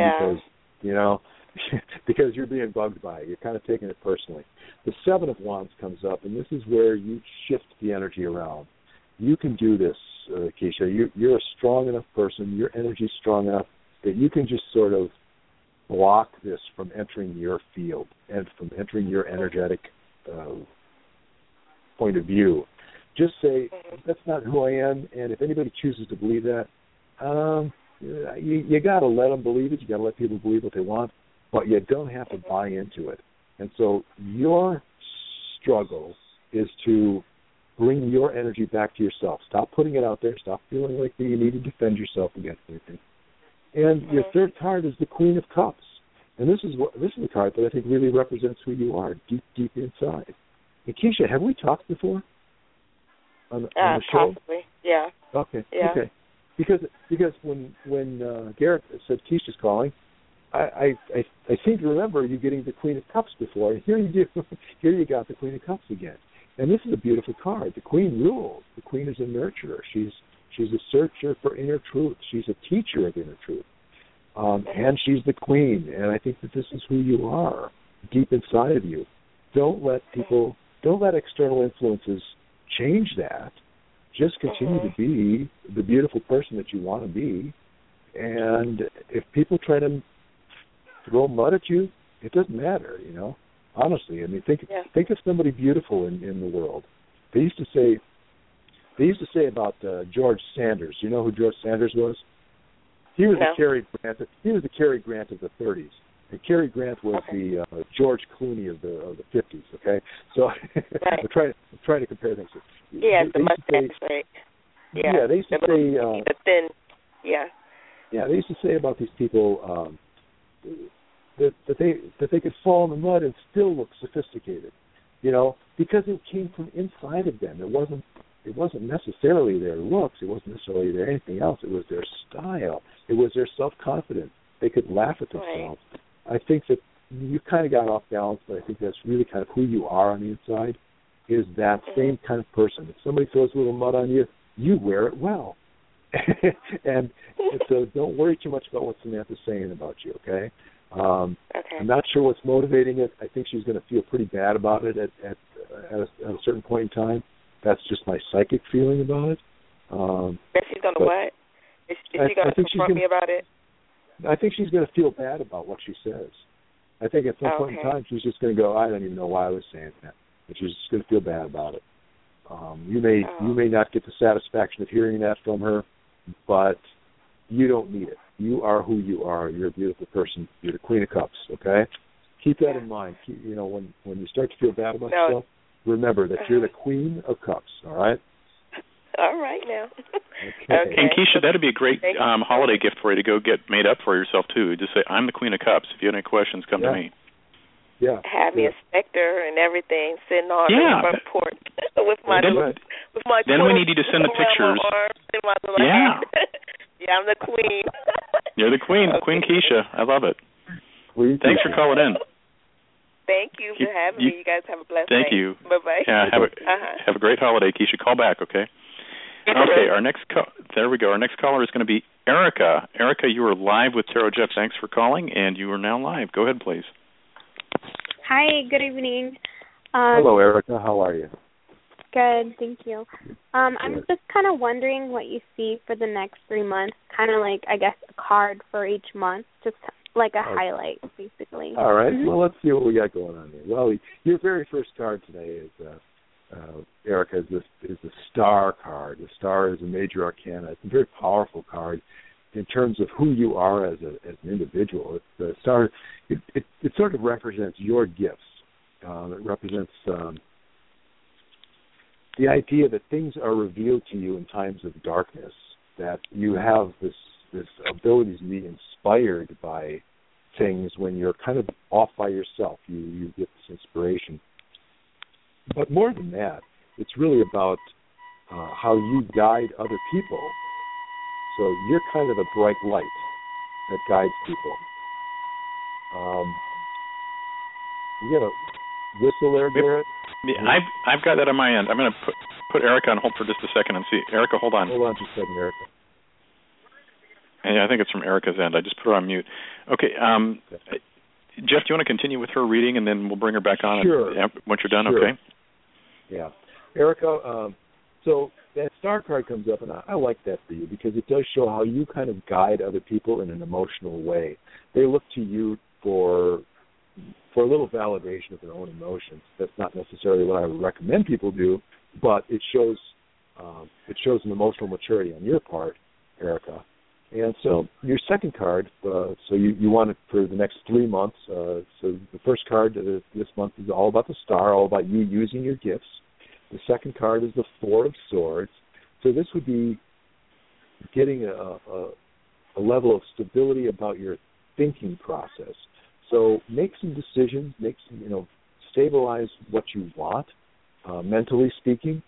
because you're being bugged by it. You're kind of taking it personally. The Seven of Wands comes up, and this is where you shift the energy around. You can do this, Keisha. You're a strong enough person. Your energy is strong enough that you can just sort of block this from entering your field and from entering your energetic point of view. Just say, that's not who I am, and if anybody chooses to believe that, you got to let them believe it. You got to let people believe what they want, but you don't have to buy into it. And so your struggle is to bring your energy back to yourself. Stop putting it out there. Stop feeling like you need to defend yourself against anything. And your third card is the Queen of Cups, and this is a card that I think really represents who you are deep, deep inside. And Keisha, have we talked before on the show? Possibly, yeah. Okay. Yeah. Okay. Because when Garrett said Keisha's calling, I seem to remember you getting the Queen of Cups before. And here you do. Here you got the Queen of Cups again. And this is a beautiful card. The Queen rules. The Queen is a nurturer. She's a searcher for inner truth. She's a teacher of inner truth. And she's the queen. And I think that this is who you are, deep inside of you. Don't let external influences change that. Just continue to be the beautiful person that you want to be. And if people try to throw mud at you, it doesn't matter, Honestly, I mean, think of somebody beautiful in the world. They used to say about George Sanders. You know who George Sanders was? He was the Cary Grant. He was the Cary Grant of the 30s. And Cary Grant was the George Clooney of the 50s. Okay, so I'm trying to compare things. Yeah, the mustache, right? Yeah, they used to say the thin. Yeah. Yeah, they used to say about these people that they could fall in the mud and still look sophisticated, because it came from inside of them. It wasn't necessarily their looks. It wasn't necessarily their anything else. It was their style. It was their self-confidence. They could laugh at themselves. Right. I think that you kind of got off balance, but I think that's really kind of who you are on the inside, is that same kind of person. If somebody throws a little mud on you, you wear it well. and so don't worry too much about what Samantha's saying about you, okay? I'm not sure what's motivating it. I think she's going to feel pretty bad about it at a certain point in time. That's just my psychic feeling about it. That she's going to what? Is she going to confront me about it? I think she's going to feel bad about what she says. I think at some point in time she's just going to go, I don't even know why I was saying that. And she's just going to feel bad about it. You may not get the satisfaction of hearing that from her, but you don't need it. You are who you are. You're a beautiful person. You're the Queen of Cups, okay? Keep that in mind. When you start to feel bad about yourself, remember that you're the Queen of Cups, all right? All right now. Okay. And Keisha, that'd be a great holiday gift for you to go get made up for yourself, too. Just say, I'm the Queen of Cups. If you have any questions, come to me. Yeah. Have me a specter and everything sitting on the front porch with my Then we need you to send the pictures. Yeah. Yeah, I'm the queen. You're the queen, Queen Keisha. I love it. Thanks for calling in. Thank you for having me. You guys have a blessed day. Thank you. Bye-bye. Yeah, have a great holiday, Keisha. Call back, okay? Okay, there we go. Our next caller is going to be Erica. Erica, you are live with Tarot Jeff. Thanks for calling, and you are now live. Go ahead, please. Hi, good evening. Hello, Erica. How are you? Good, thank you. I'm just kind of wondering what you see for the next 3 months, kind of like, I guess, a card for each month, just like a highlight, basically. All right. Mm-hmm. Well, let's see what we got going on here. Well, your very first card today is, Erica, is the Star card. The Star is a major arcana. It's a very powerful card in terms of who you are as an individual. It's the Star. It sort of represents your gifts. It represents the idea that things are revealed to you in times of darkness, that you have this ability to be inspired by things when you're kind of off by yourself. You get this inspiration. But more than that, it's really about how you guide other people. So you're kind of a bright light that guides people. You got a whistle there, Garrett? I've got that on my end. I'm going to put Erica on hold for just a second and see. Erica, hold on. Hold on just a second, Erica. Yeah, I think it's from Erica's end. I just put her on mute. Okay. Jeff, do you want to continue with her reading, and then we'll bring her back on once you're done, okay? Yeah. Erica, so that Star card comes up, and I like that for you because it does show how you kind of guide other people in an emotional way. They look to you for a little validation of their own emotions. That's not necessarily what I would recommend people do, but it shows an emotional maturity on your part, Erica. And so your second card, so you want it for the next 3 months. So the first card this month is all about the Star, all about you using your gifts. The second card is the Four of Swords. So this would be getting a level of stability about your thinking process. So make some decisions, stabilize what you want, mentally speaking.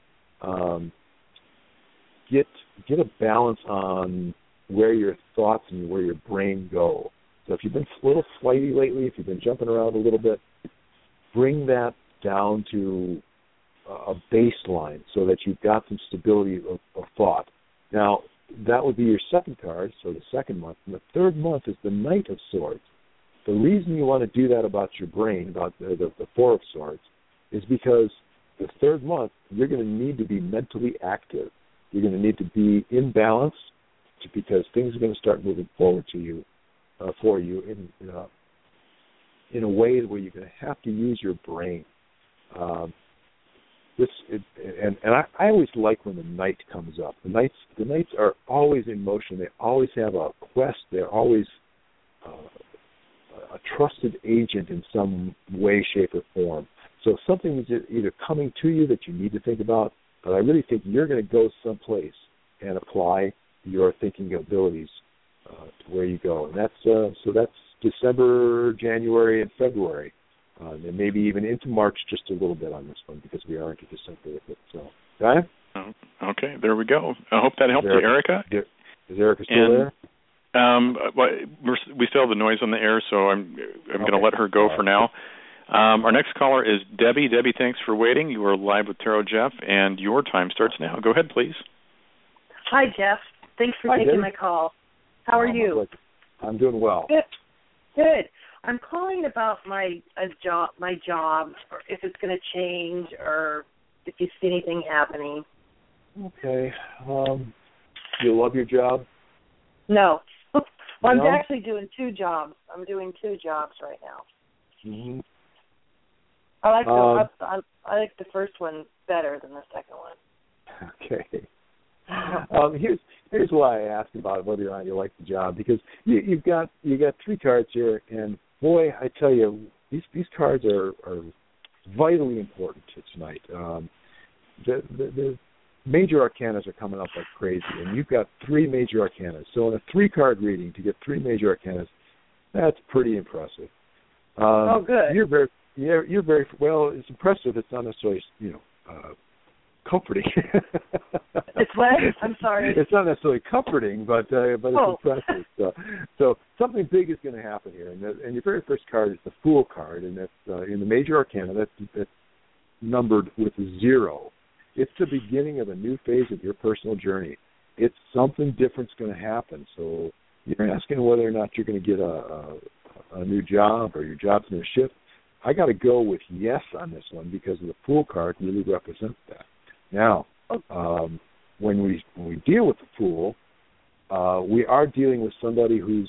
Get a balance on where your thoughts and where your brain go. So if you've been a little flighty lately, if you've been jumping around a little bit, bring that down to a baseline so that you've got some stability of thought. Now, that would be your second card, so the second month. And the third month is the Knight of Swords. The reason you want to do that about your brain, about the Four of Swords, is because the third month, you're going to need to be mentally active. You're going to need to be in balance because things are going to start moving forward to you, for you in a way where you're going to have to use your brain. I always like when the Knight comes up. The Knights are always in motion. They always have a quest. They're always a trusted agent in some way, shape, or form. So something is either coming to you that you need to think about, but I really think you're going to go someplace and apply your thinking abilities to where you go. And that's December, January, and February. And maybe even into March just a little bit on this one because we are into December with it. So, Diane? Okay, there we go. I hope that helped you, Erica. Is Erica still there? We still have the noise on the air, so I'm going to let her go for now. Our next caller is Debbie. Debbie, thanks for waiting. You are live with Tarot Jeff, and your time starts now. Go ahead, please. Hi, Jeff. Thanks for taking my call. How are you? I'm doing well. Good. I'm calling about my job, or if it's going to change, or if you see anything happening. Okay. Do you love your job? No. Well, I'm actually doing two jobs. I'm doing two jobs right now. Mm-hmm. I like the first one better than the second one. Okay. Here's why I asked about whether or not you like the job, because you got three cards here, and boy, I tell you, these cards are vitally important to tonight. The major arcanas are coming up like crazy, and you've got three major arcanas. So in a 3-card reading, to get three major arcanas, that's pretty impressive. Good. You're very well. It's impressive. It's not necessarily comforting. It's what? I'm sorry. It's not necessarily comforting, but it's impressive. So something big is going to happen here, and your very first card is the Fool card, and that's in the major arcana. That's numbered with 0. It's the beginning of a new phase of your personal journey. It's something different's going to happen. So you're asking whether or not you're going to get a new job or your job's going to shift. I got to go with yes on this one because the Fool card really represents that. Now, when we deal with the Fool, we are dealing with somebody who's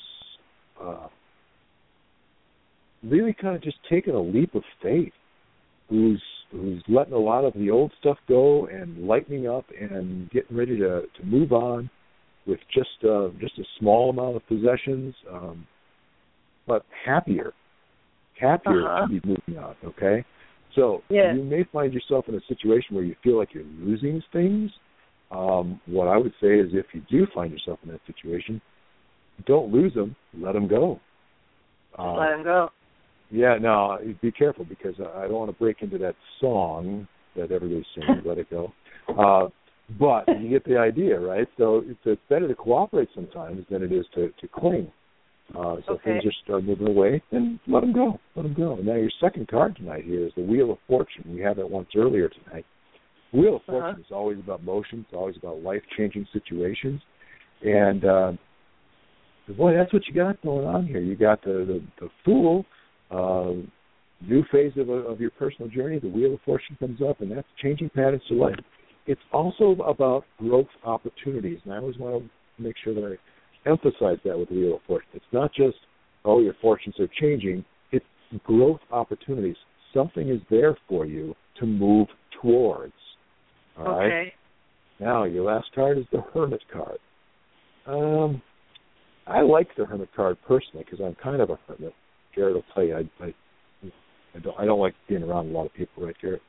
really kind of just taking a leap of faith, who's letting a lot of the old stuff go and lightening up and getting ready to move on with just a small amount of possessions, but happier to be moving on, okay? So you may find yourself in a situation where you feel like you're losing things. What I would say is if you do find yourself in that situation, don't lose them, let them go. Let them go. Yeah, no, be careful because I don't want to break into that song that everybody's singing, Let It Go. But you get the idea, right? So it's better to cooperate sometimes than it is to cling. So things just start moving away, then let them go. Let them go. And now your second card tonight here is the Wheel of Fortune. We had it once earlier tonight. Wheel of Fortune is always about motion. It's always about life-changing situations. And, boy, that's what you got going on here. You got the Fool, new phase of your personal journey. The Wheel of Fortune comes up, and that's changing patterns to life. It's also about growth opportunities. And I always want to make sure that I emphasize that with the Wheel of Fortune. It's not just, your fortunes are changing. It's growth opportunities. Something is there for you to move towards. All right? Now, your last card is the Hermit card. I like the Hermit card personally because I'm kind of a hermit. Garrett will tell you, I don't like being around a lot of people, right, Garrett?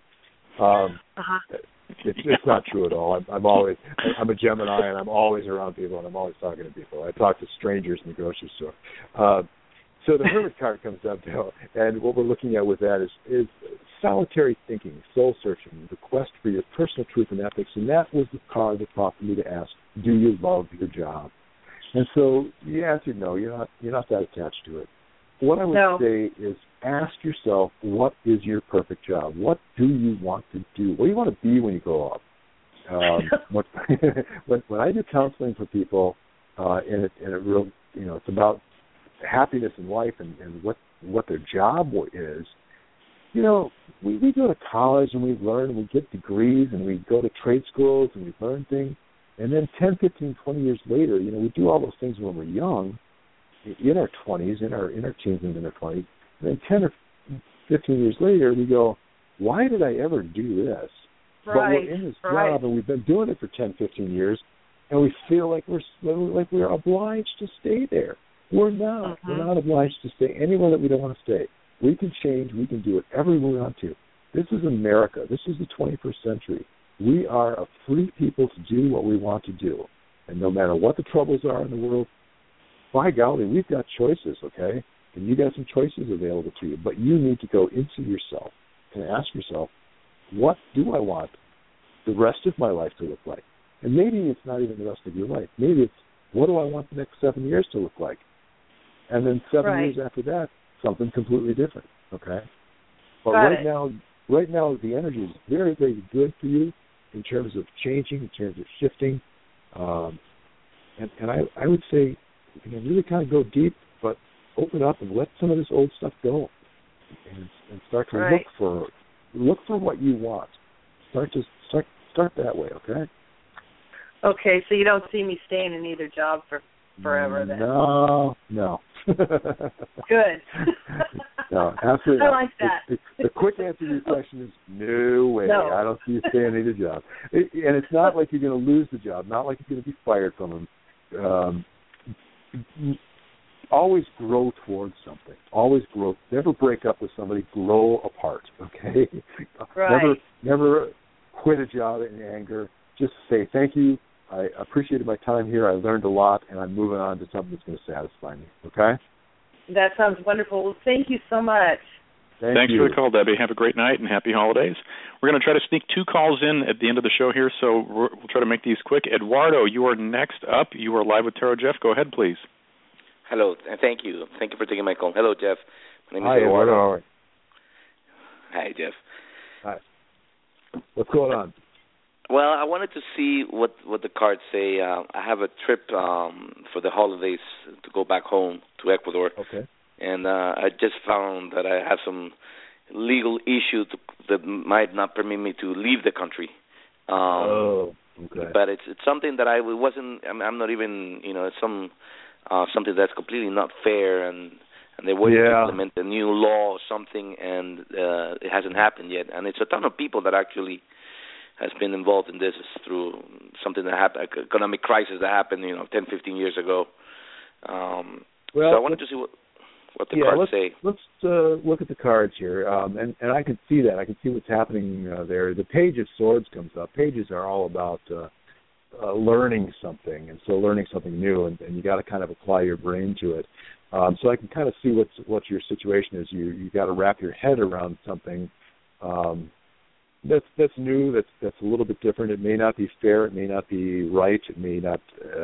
It's not true at all. I'm a Gemini, and I'm always around people, and I'm always talking to people. I talk to strangers in the grocery store. So the Hermit card comes up, though, and what we're looking at with that is solitary thinking, soul searching, the quest for your personal truth and ethics, and that was the card that prompted me to ask, do you love your job? And so you answered no, you're not that attached to it. What I would say is ask yourself, what is your perfect job? What do you want to do? What do you want to be when you grow up? When I do counseling for people, in a real, it's about happiness in life and what their job is. We go to college and we learn, and we get degrees, and we go to trade schools and we learn things. And then 10, 15, 20 years later, we do all those things when we're young, in our 20s, in our teens and in our 20s. And then 10 or 15 years later, we go, why did I ever do this? But we're in this job, and we've been doing it for 10, 15 years, and we feel like we're obliged to stay there. We're not. We're not obliged to stay anywhere that we don't want to stay. We can change. We can do whatever we want to. This is America. This is the 21st century. We are a free people to do what we want to do. And no matter what the troubles are in the world, by golly, we've got choices, okay? And you got some choices available to you. But you need to go into yourself and ask yourself, what do I want the rest of my life to look like? And maybe it's not even the rest of your life. Maybe it's, what do I want the next 7 years to look like? And then 7 years after that, something completely different, okay? But right now, the energy is very, very good for you in terms of changing, in terms of shifting. And I would say, really kind of go deep, but open up and let some of this old stuff go, and start to look for what you want. Start that way, okay? Okay, so you don't see me staying in either job for forever then? No. Good. No, absolutely. I like that. The quick answer to your question is no way. No. I don't see you staying in either job. And it's not like you're going to lose the job, not like you're going to be fired from them. Always grow towards something. Always grow. Never break up with somebody. Grow apart, okay? Right. Never quit a job in anger. Just say, thank you. I appreciated my time here. I learned a lot, and I'm moving on to something that's going to satisfy me, okay? That sounds wonderful. Well, thank you so much. Thanks for the call, Debbie. Have a great night and happy holidays. We're going to try to sneak 2 calls in at the end of the show here, so we'll try to make these quick. Eduardo, you are next up. You are live with Tarot Jeff. Go ahead, please. Hello, and thank you. Thank you for taking my call. Hello, Jeff. My name is Hi, Eduardo. Hi, Jeff. Hi. What's going on? Well, I wanted to see what the cards say. I have a trip for the holidays to go back home to Ecuador. Okay. And I just found that I have some legal issue that might not permit me to leave the country. Okay. But it's something that I'm not even, it's something that's completely not fair, and they want to implement a new law or something, and it hasn't happened yet. And it's a ton of people that actually has been involved in this through something that happened, economic crisis that happened, 10, 15 years ago. So I wanted to see what the cards say. Let's look at the cards here, and I can see that. I can see what's happening there. The Page of Swords comes up. Pages are all about learning something, and so learning something new, and you got to kind of apply your brain to it. So I can kind of see what your situation is. You got to wrap your head around something that's new, that's a little bit different. It may not be fair, it may not be right, it may not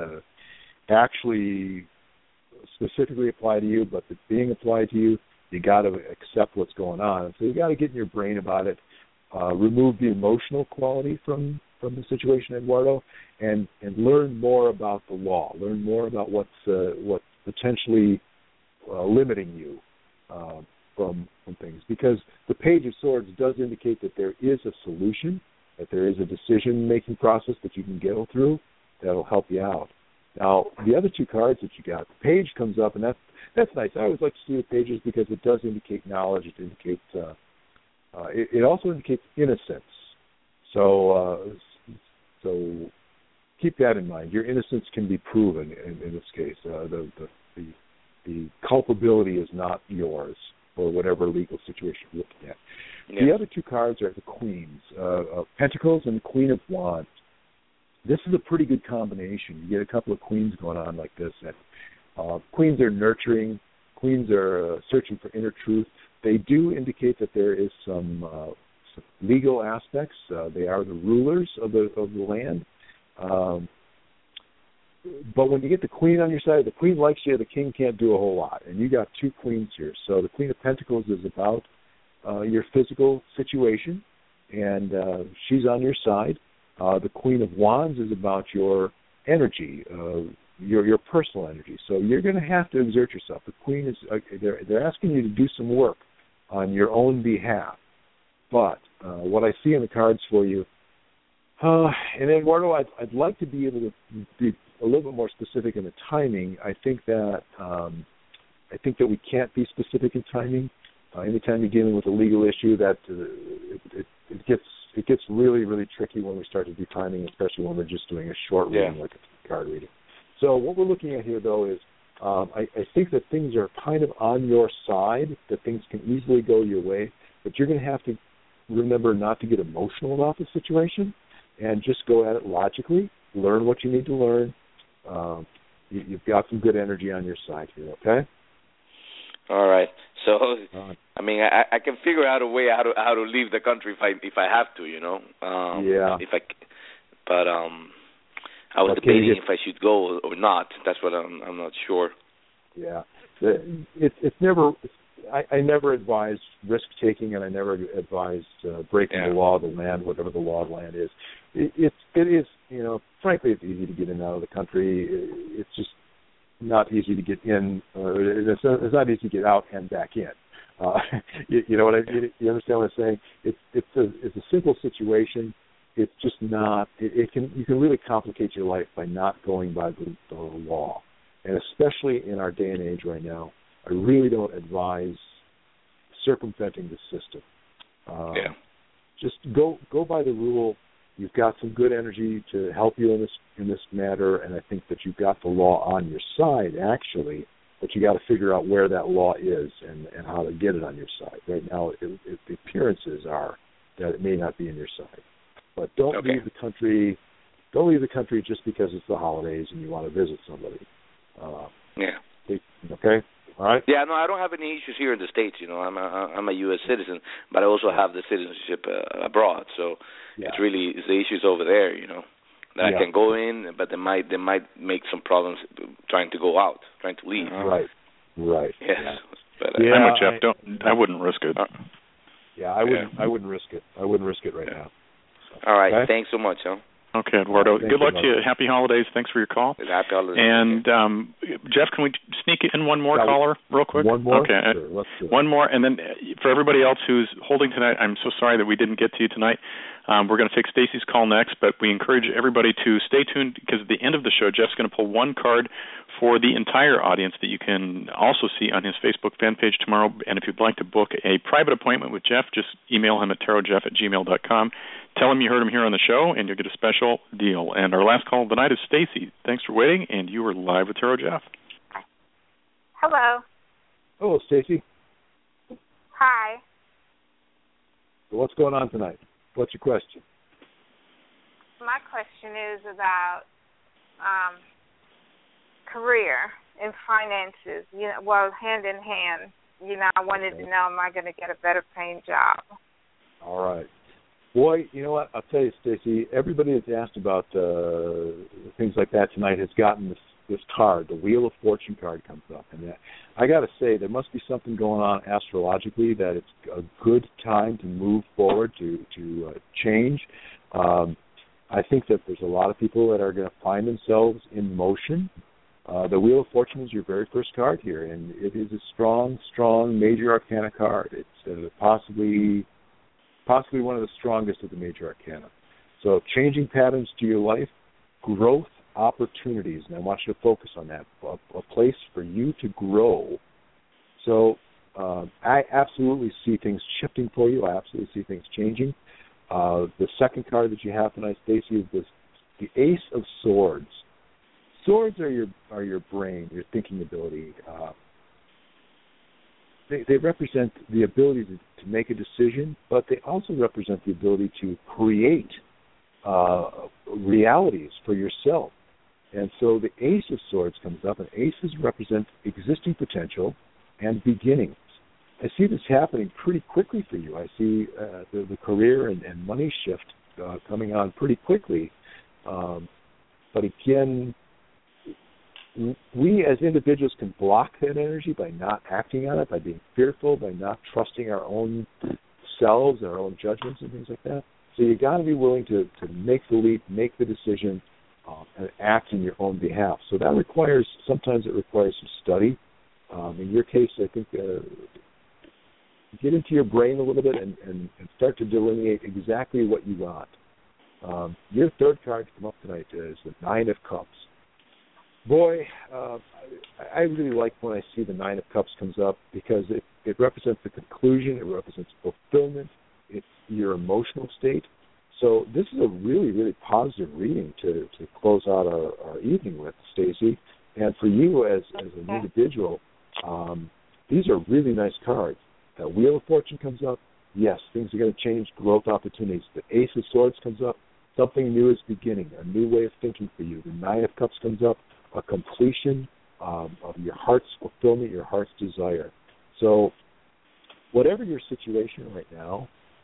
actually specifically apply to you, but it's being applied to you. You got to accept what's going on. So you got to get in your brain about it, remove the emotional quality from the situation, Eduardo, and learn more about the law. Learn more about what's potentially limiting you from things, because the Page of Swords does indicate that there is a solution, that there is a decision-making process that you can go through that'll help you out. Now, the other 2 cards that you got, the Page comes up, and that's nice. I always like to see the Pages because it does indicate knowledge. It indicates it also indicates innocence. So keep that in mind. Your innocence can be proven in this case. The culpability is not yours, or whatever legal situation you're looking at. Yeah. The other 2 cards are the Queens of Pentacles and the Queen of Wands. This is a pretty good combination. You get a couple of queens going on like this. And, queens are nurturing. Queens are searching for inner truth. They do indicate that there is some legal aspects. They are the rulers of the land. But when you get the Queen on your side, the Queen likes you, the King can't do a whole lot. And you got 2 queens here. So the Queen of Pentacles is about your physical situation, and she's on your side. The Queen of Wands is about your energy, your personal energy. So you're going to have to exert yourself. The Queen is they're asking you to do some work on your own behalf. But what I see in the cards for you, and Eduardo, I'd like to be able to be a little bit more specific in the timing. I think that we can't be specific in timing. Anytime you're dealing with a legal issue, that it gets really, really tricky when we start to do timing, especially when we're just doing a short reading like a card reading. So what we're looking at here, though, is I think that things are kind of on your side, that things can easily go your way, but you're going to have to remember not to get emotional about the situation and just go at it logically, learn what you need to learn. You've got some good energy on your side here, okay? All right. So, I mean, I can figure out a way how to leave the country if I have to, you know. But I was debating if I should go or not. That's what I'm not sure. Yeah, it's never. I never advise risk taking, and I never advise breaking the law of the land, whatever the law of the land is. It is, you know, frankly, it's easy to get in and out of the country. It's just not easy to get in. It's not easy to get out and back in. You know what I mean? You understand what I'm saying? It's a simple situation. It's just not. You can really complicate your life by not going by the law, and especially in our day and age right now, I really don't advise circumventing the system. Just go by the rule. You've got some good energy to help you in this matter, and I think that you've got the law on your side, actually, but you got to figure out where that law is and how to get it on your side. Right now, the appearances are that it may not be on your side. But don't leave the country. Don't leave the country just because it's the holidays and you want to visit somebody. Okay. All right. Yeah. No, I don't have any issues here in the States. You know, I'm a U.S. citizen, but I also have the citizenship abroad. So it's the issues over there. You know, that I can go in, but they might make some problems trying to go out, trying to leave. Right. Yes. But I'm with Jeff. I wouldn't risk it. I wouldn't risk it. I wouldn't risk it right now. All right. Okay? Thanks so much, huh? Okay, Eduardo. Good luck to you. Happy holidays. Thanks for your call. Happy holidays. And Jeff, can we sneak in one more caller real quick? One more? Okay. Sure, let's do it. One more, and then for everybody else who's holding tonight, I'm so sorry that we didn't get to you tonight. We're going to take Stacy's call next, but we encourage everybody to stay tuned because at the end of the show, Jeff's going to pull one card for the entire audience that you can also see on his Facebook fan page tomorrow. And if you'd like to book a private appointment with Jeff, just email him at tarotjeff@gmail.com. Tell him you heard him here on the show, and you'll get a special deal. And our last call of the night is Stacy. Thanks for waiting, and you are live with Tarot Jeff. Hello. Hello, Stacy. Hi. So what's going on tonight? What's your question? My question is about career and finances. You know, well, hand in hand. You know, I wanted to know, am I going to get a better paying job? All right. Boy, you know what? I'll tell you, Stacy, everybody that's asked about things like that tonight has gotten this card. The Wheel of Fortune card comes up. And I got to say, there must be something going on astrologically that it's a good time to move forward, to change. I think that there's a lot of people that are going to find themselves in motion. The Wheel of Fortune is your very first card here, and it is a strong, strong major arcana card. It's possibly one of the strongest of the major arcana. So changing patterns to your life, growth opportunities, and I want you to focus on that, a place for you to grow. So I absolutely see things shifting for you. I absolutely see things changing. The second card that you have tonight, Stacy, is the Ace of Swords. Swords are your brain, your thinking ability. They represent the ability to make a decision, but they also represent the ability to create realities for yourself. And so the Ace of Swords comes up, and aces represent existing potential and beginnings. I see this happening pretty quickly for you. I see the career and money shift coming on pretty quickly. But again, we as individuals can block that energy by not acting on it, by being fearful, by not trusting our own selves, our own judgments and things like that. So you got to be willing to make the leap, make the decision, and act in your own behalf. So that sometimes it requires some study. In your case, I think get into your brain a little bit and start to delineate exactly what you want. Your third card to come up tonight is the Nine of Cups. Boy, I really like when I see the Nine of Cups comes up because it represents the conclusion, it represents fulfillment, it's your emotional state. So this is a really, really positive reading to close out our evening with, Stacy. And for you as an individual, these are really nice cards. The Wheel of Fortune comes up. Yes, things are going to change, growth opportunities. The Ace of Swords comes up. Something new is beginning, a new way of thinking for you. The Nine of Cups comes up, a completion of your heart's fulfillment, your heart's desire. So whatever your situation right now,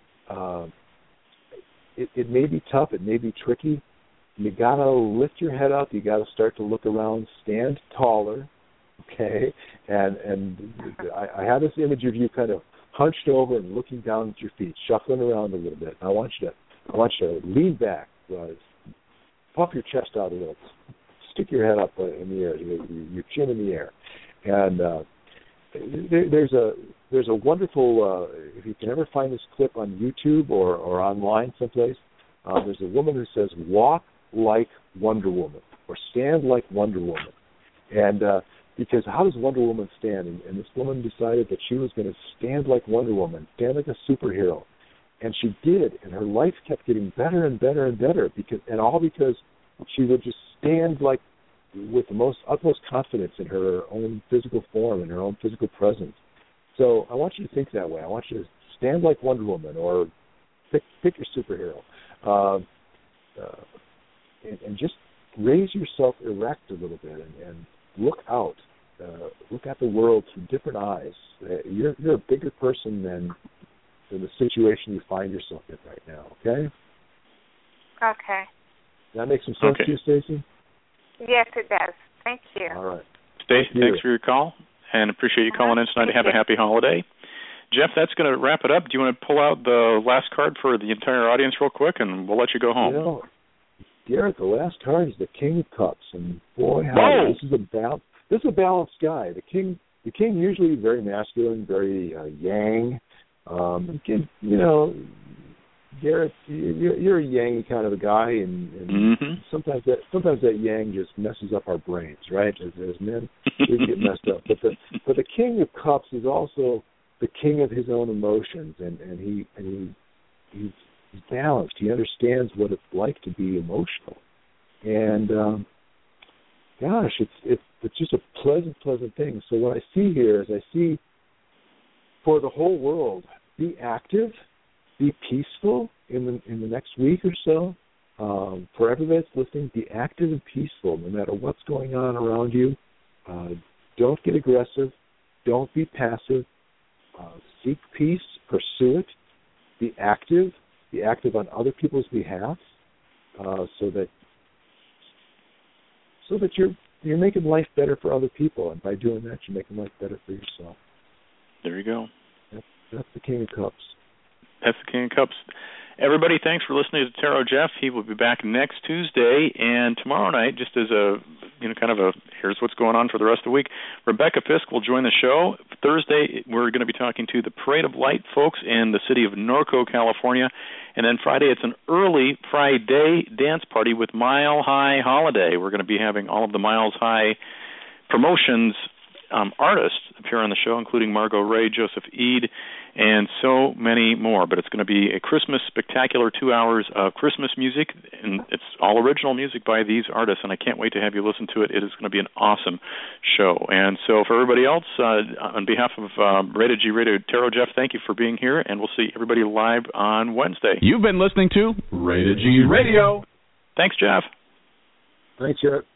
it may be tough, it may be tricky. You got to lift your head up. You got to start to look around, stand taller, okay? And I have this image of you kind of hunched over and looking down at your feet, shuffling around a little bit. I want you to lean back, puff your chest out a little, stick your head up in the air, your chin in the air, and there's a wonderful. If you can ever find this clip on YouTube or online someplace, there's a woman who says, "Walk like Wonder Woman" or "Stand like Wonder Woman," and because how does Wonder Woman stand? And this woman decided that she was going to stand like Wonder Woman, stand like a superhero. And she did, and her life kept getting better and better and better, because she would just stand like with the utmost confidence in her own physical form and her own physical presence. So I want you to think that way. I want you to stand like Wonder Woman, or pick your superhero, and just raise yourself erect a little bit and look out, look at the world through different eyes. You're a bigger person than the situation you find yourself in right now, okay? Okay. Does that make some sense to you, Stacy? Yes, it does. Thank you. All right. Stacy, thanks for your call, and appreciate you calling in tonight. Have a happy holiday. Jeff, that's going to wrap it up. Do you want to pull out the last card for the entire audience real quick, and we'll let you go home? Garrett, the last card is the King of Cups, and boy, this is a balanced guy. The king usually very masculine, very yang. Garrett, you're a yang kind of a guy, and sometimes that yang just messes up our brains, right? As men, we get messed up. But the King of Cups is also the king of his own emotions, and he's balanced. He understands what it's like to be emotional, and gosh, it's just a pleasant thing. So what I see here is for the whole world, be active, be peaceful in the next week or so. For everybody that's listening, be active and peaceful no matter what's going on around you. Don't get aggressive. Don't be passive. Seek peace. Pursue it. Be active. Be active on other people's behalf, so that you're making life better for other people, and by doing that, you're making life better for yourself. There you go. That's the King of Cups. That's the King of Cups. Everybody, thanks for listening to Tarot Jeff. He will be back next Tuesday, and tomorrow night, just as here's what's going on for the rest of the week, Rebecca Fisk will join the show. Thursday, we're going to be talking to the Parade of Light folks in the city of Norco, California, and then Friday, it's an early Friday dance party with Mile High Holiday. We're going to be having all of the Miles High promotions artists appear on the show, including Margot Ray, Joseph Eade, and so many more. But it's going to be a Christmas spectacular 2 hours of Christmas music, and it's all original music by these artists, and I can't wait to have you listen to it. It is going to be an awesome show. And so for everybody else, on behalf of Rated G Radio, Tarot Jeff, thank you for being here, and we'll see everybody live on Wednesday. You've been listening to Rated G Radio. Thanks, Jeff. Thanks, Jeff.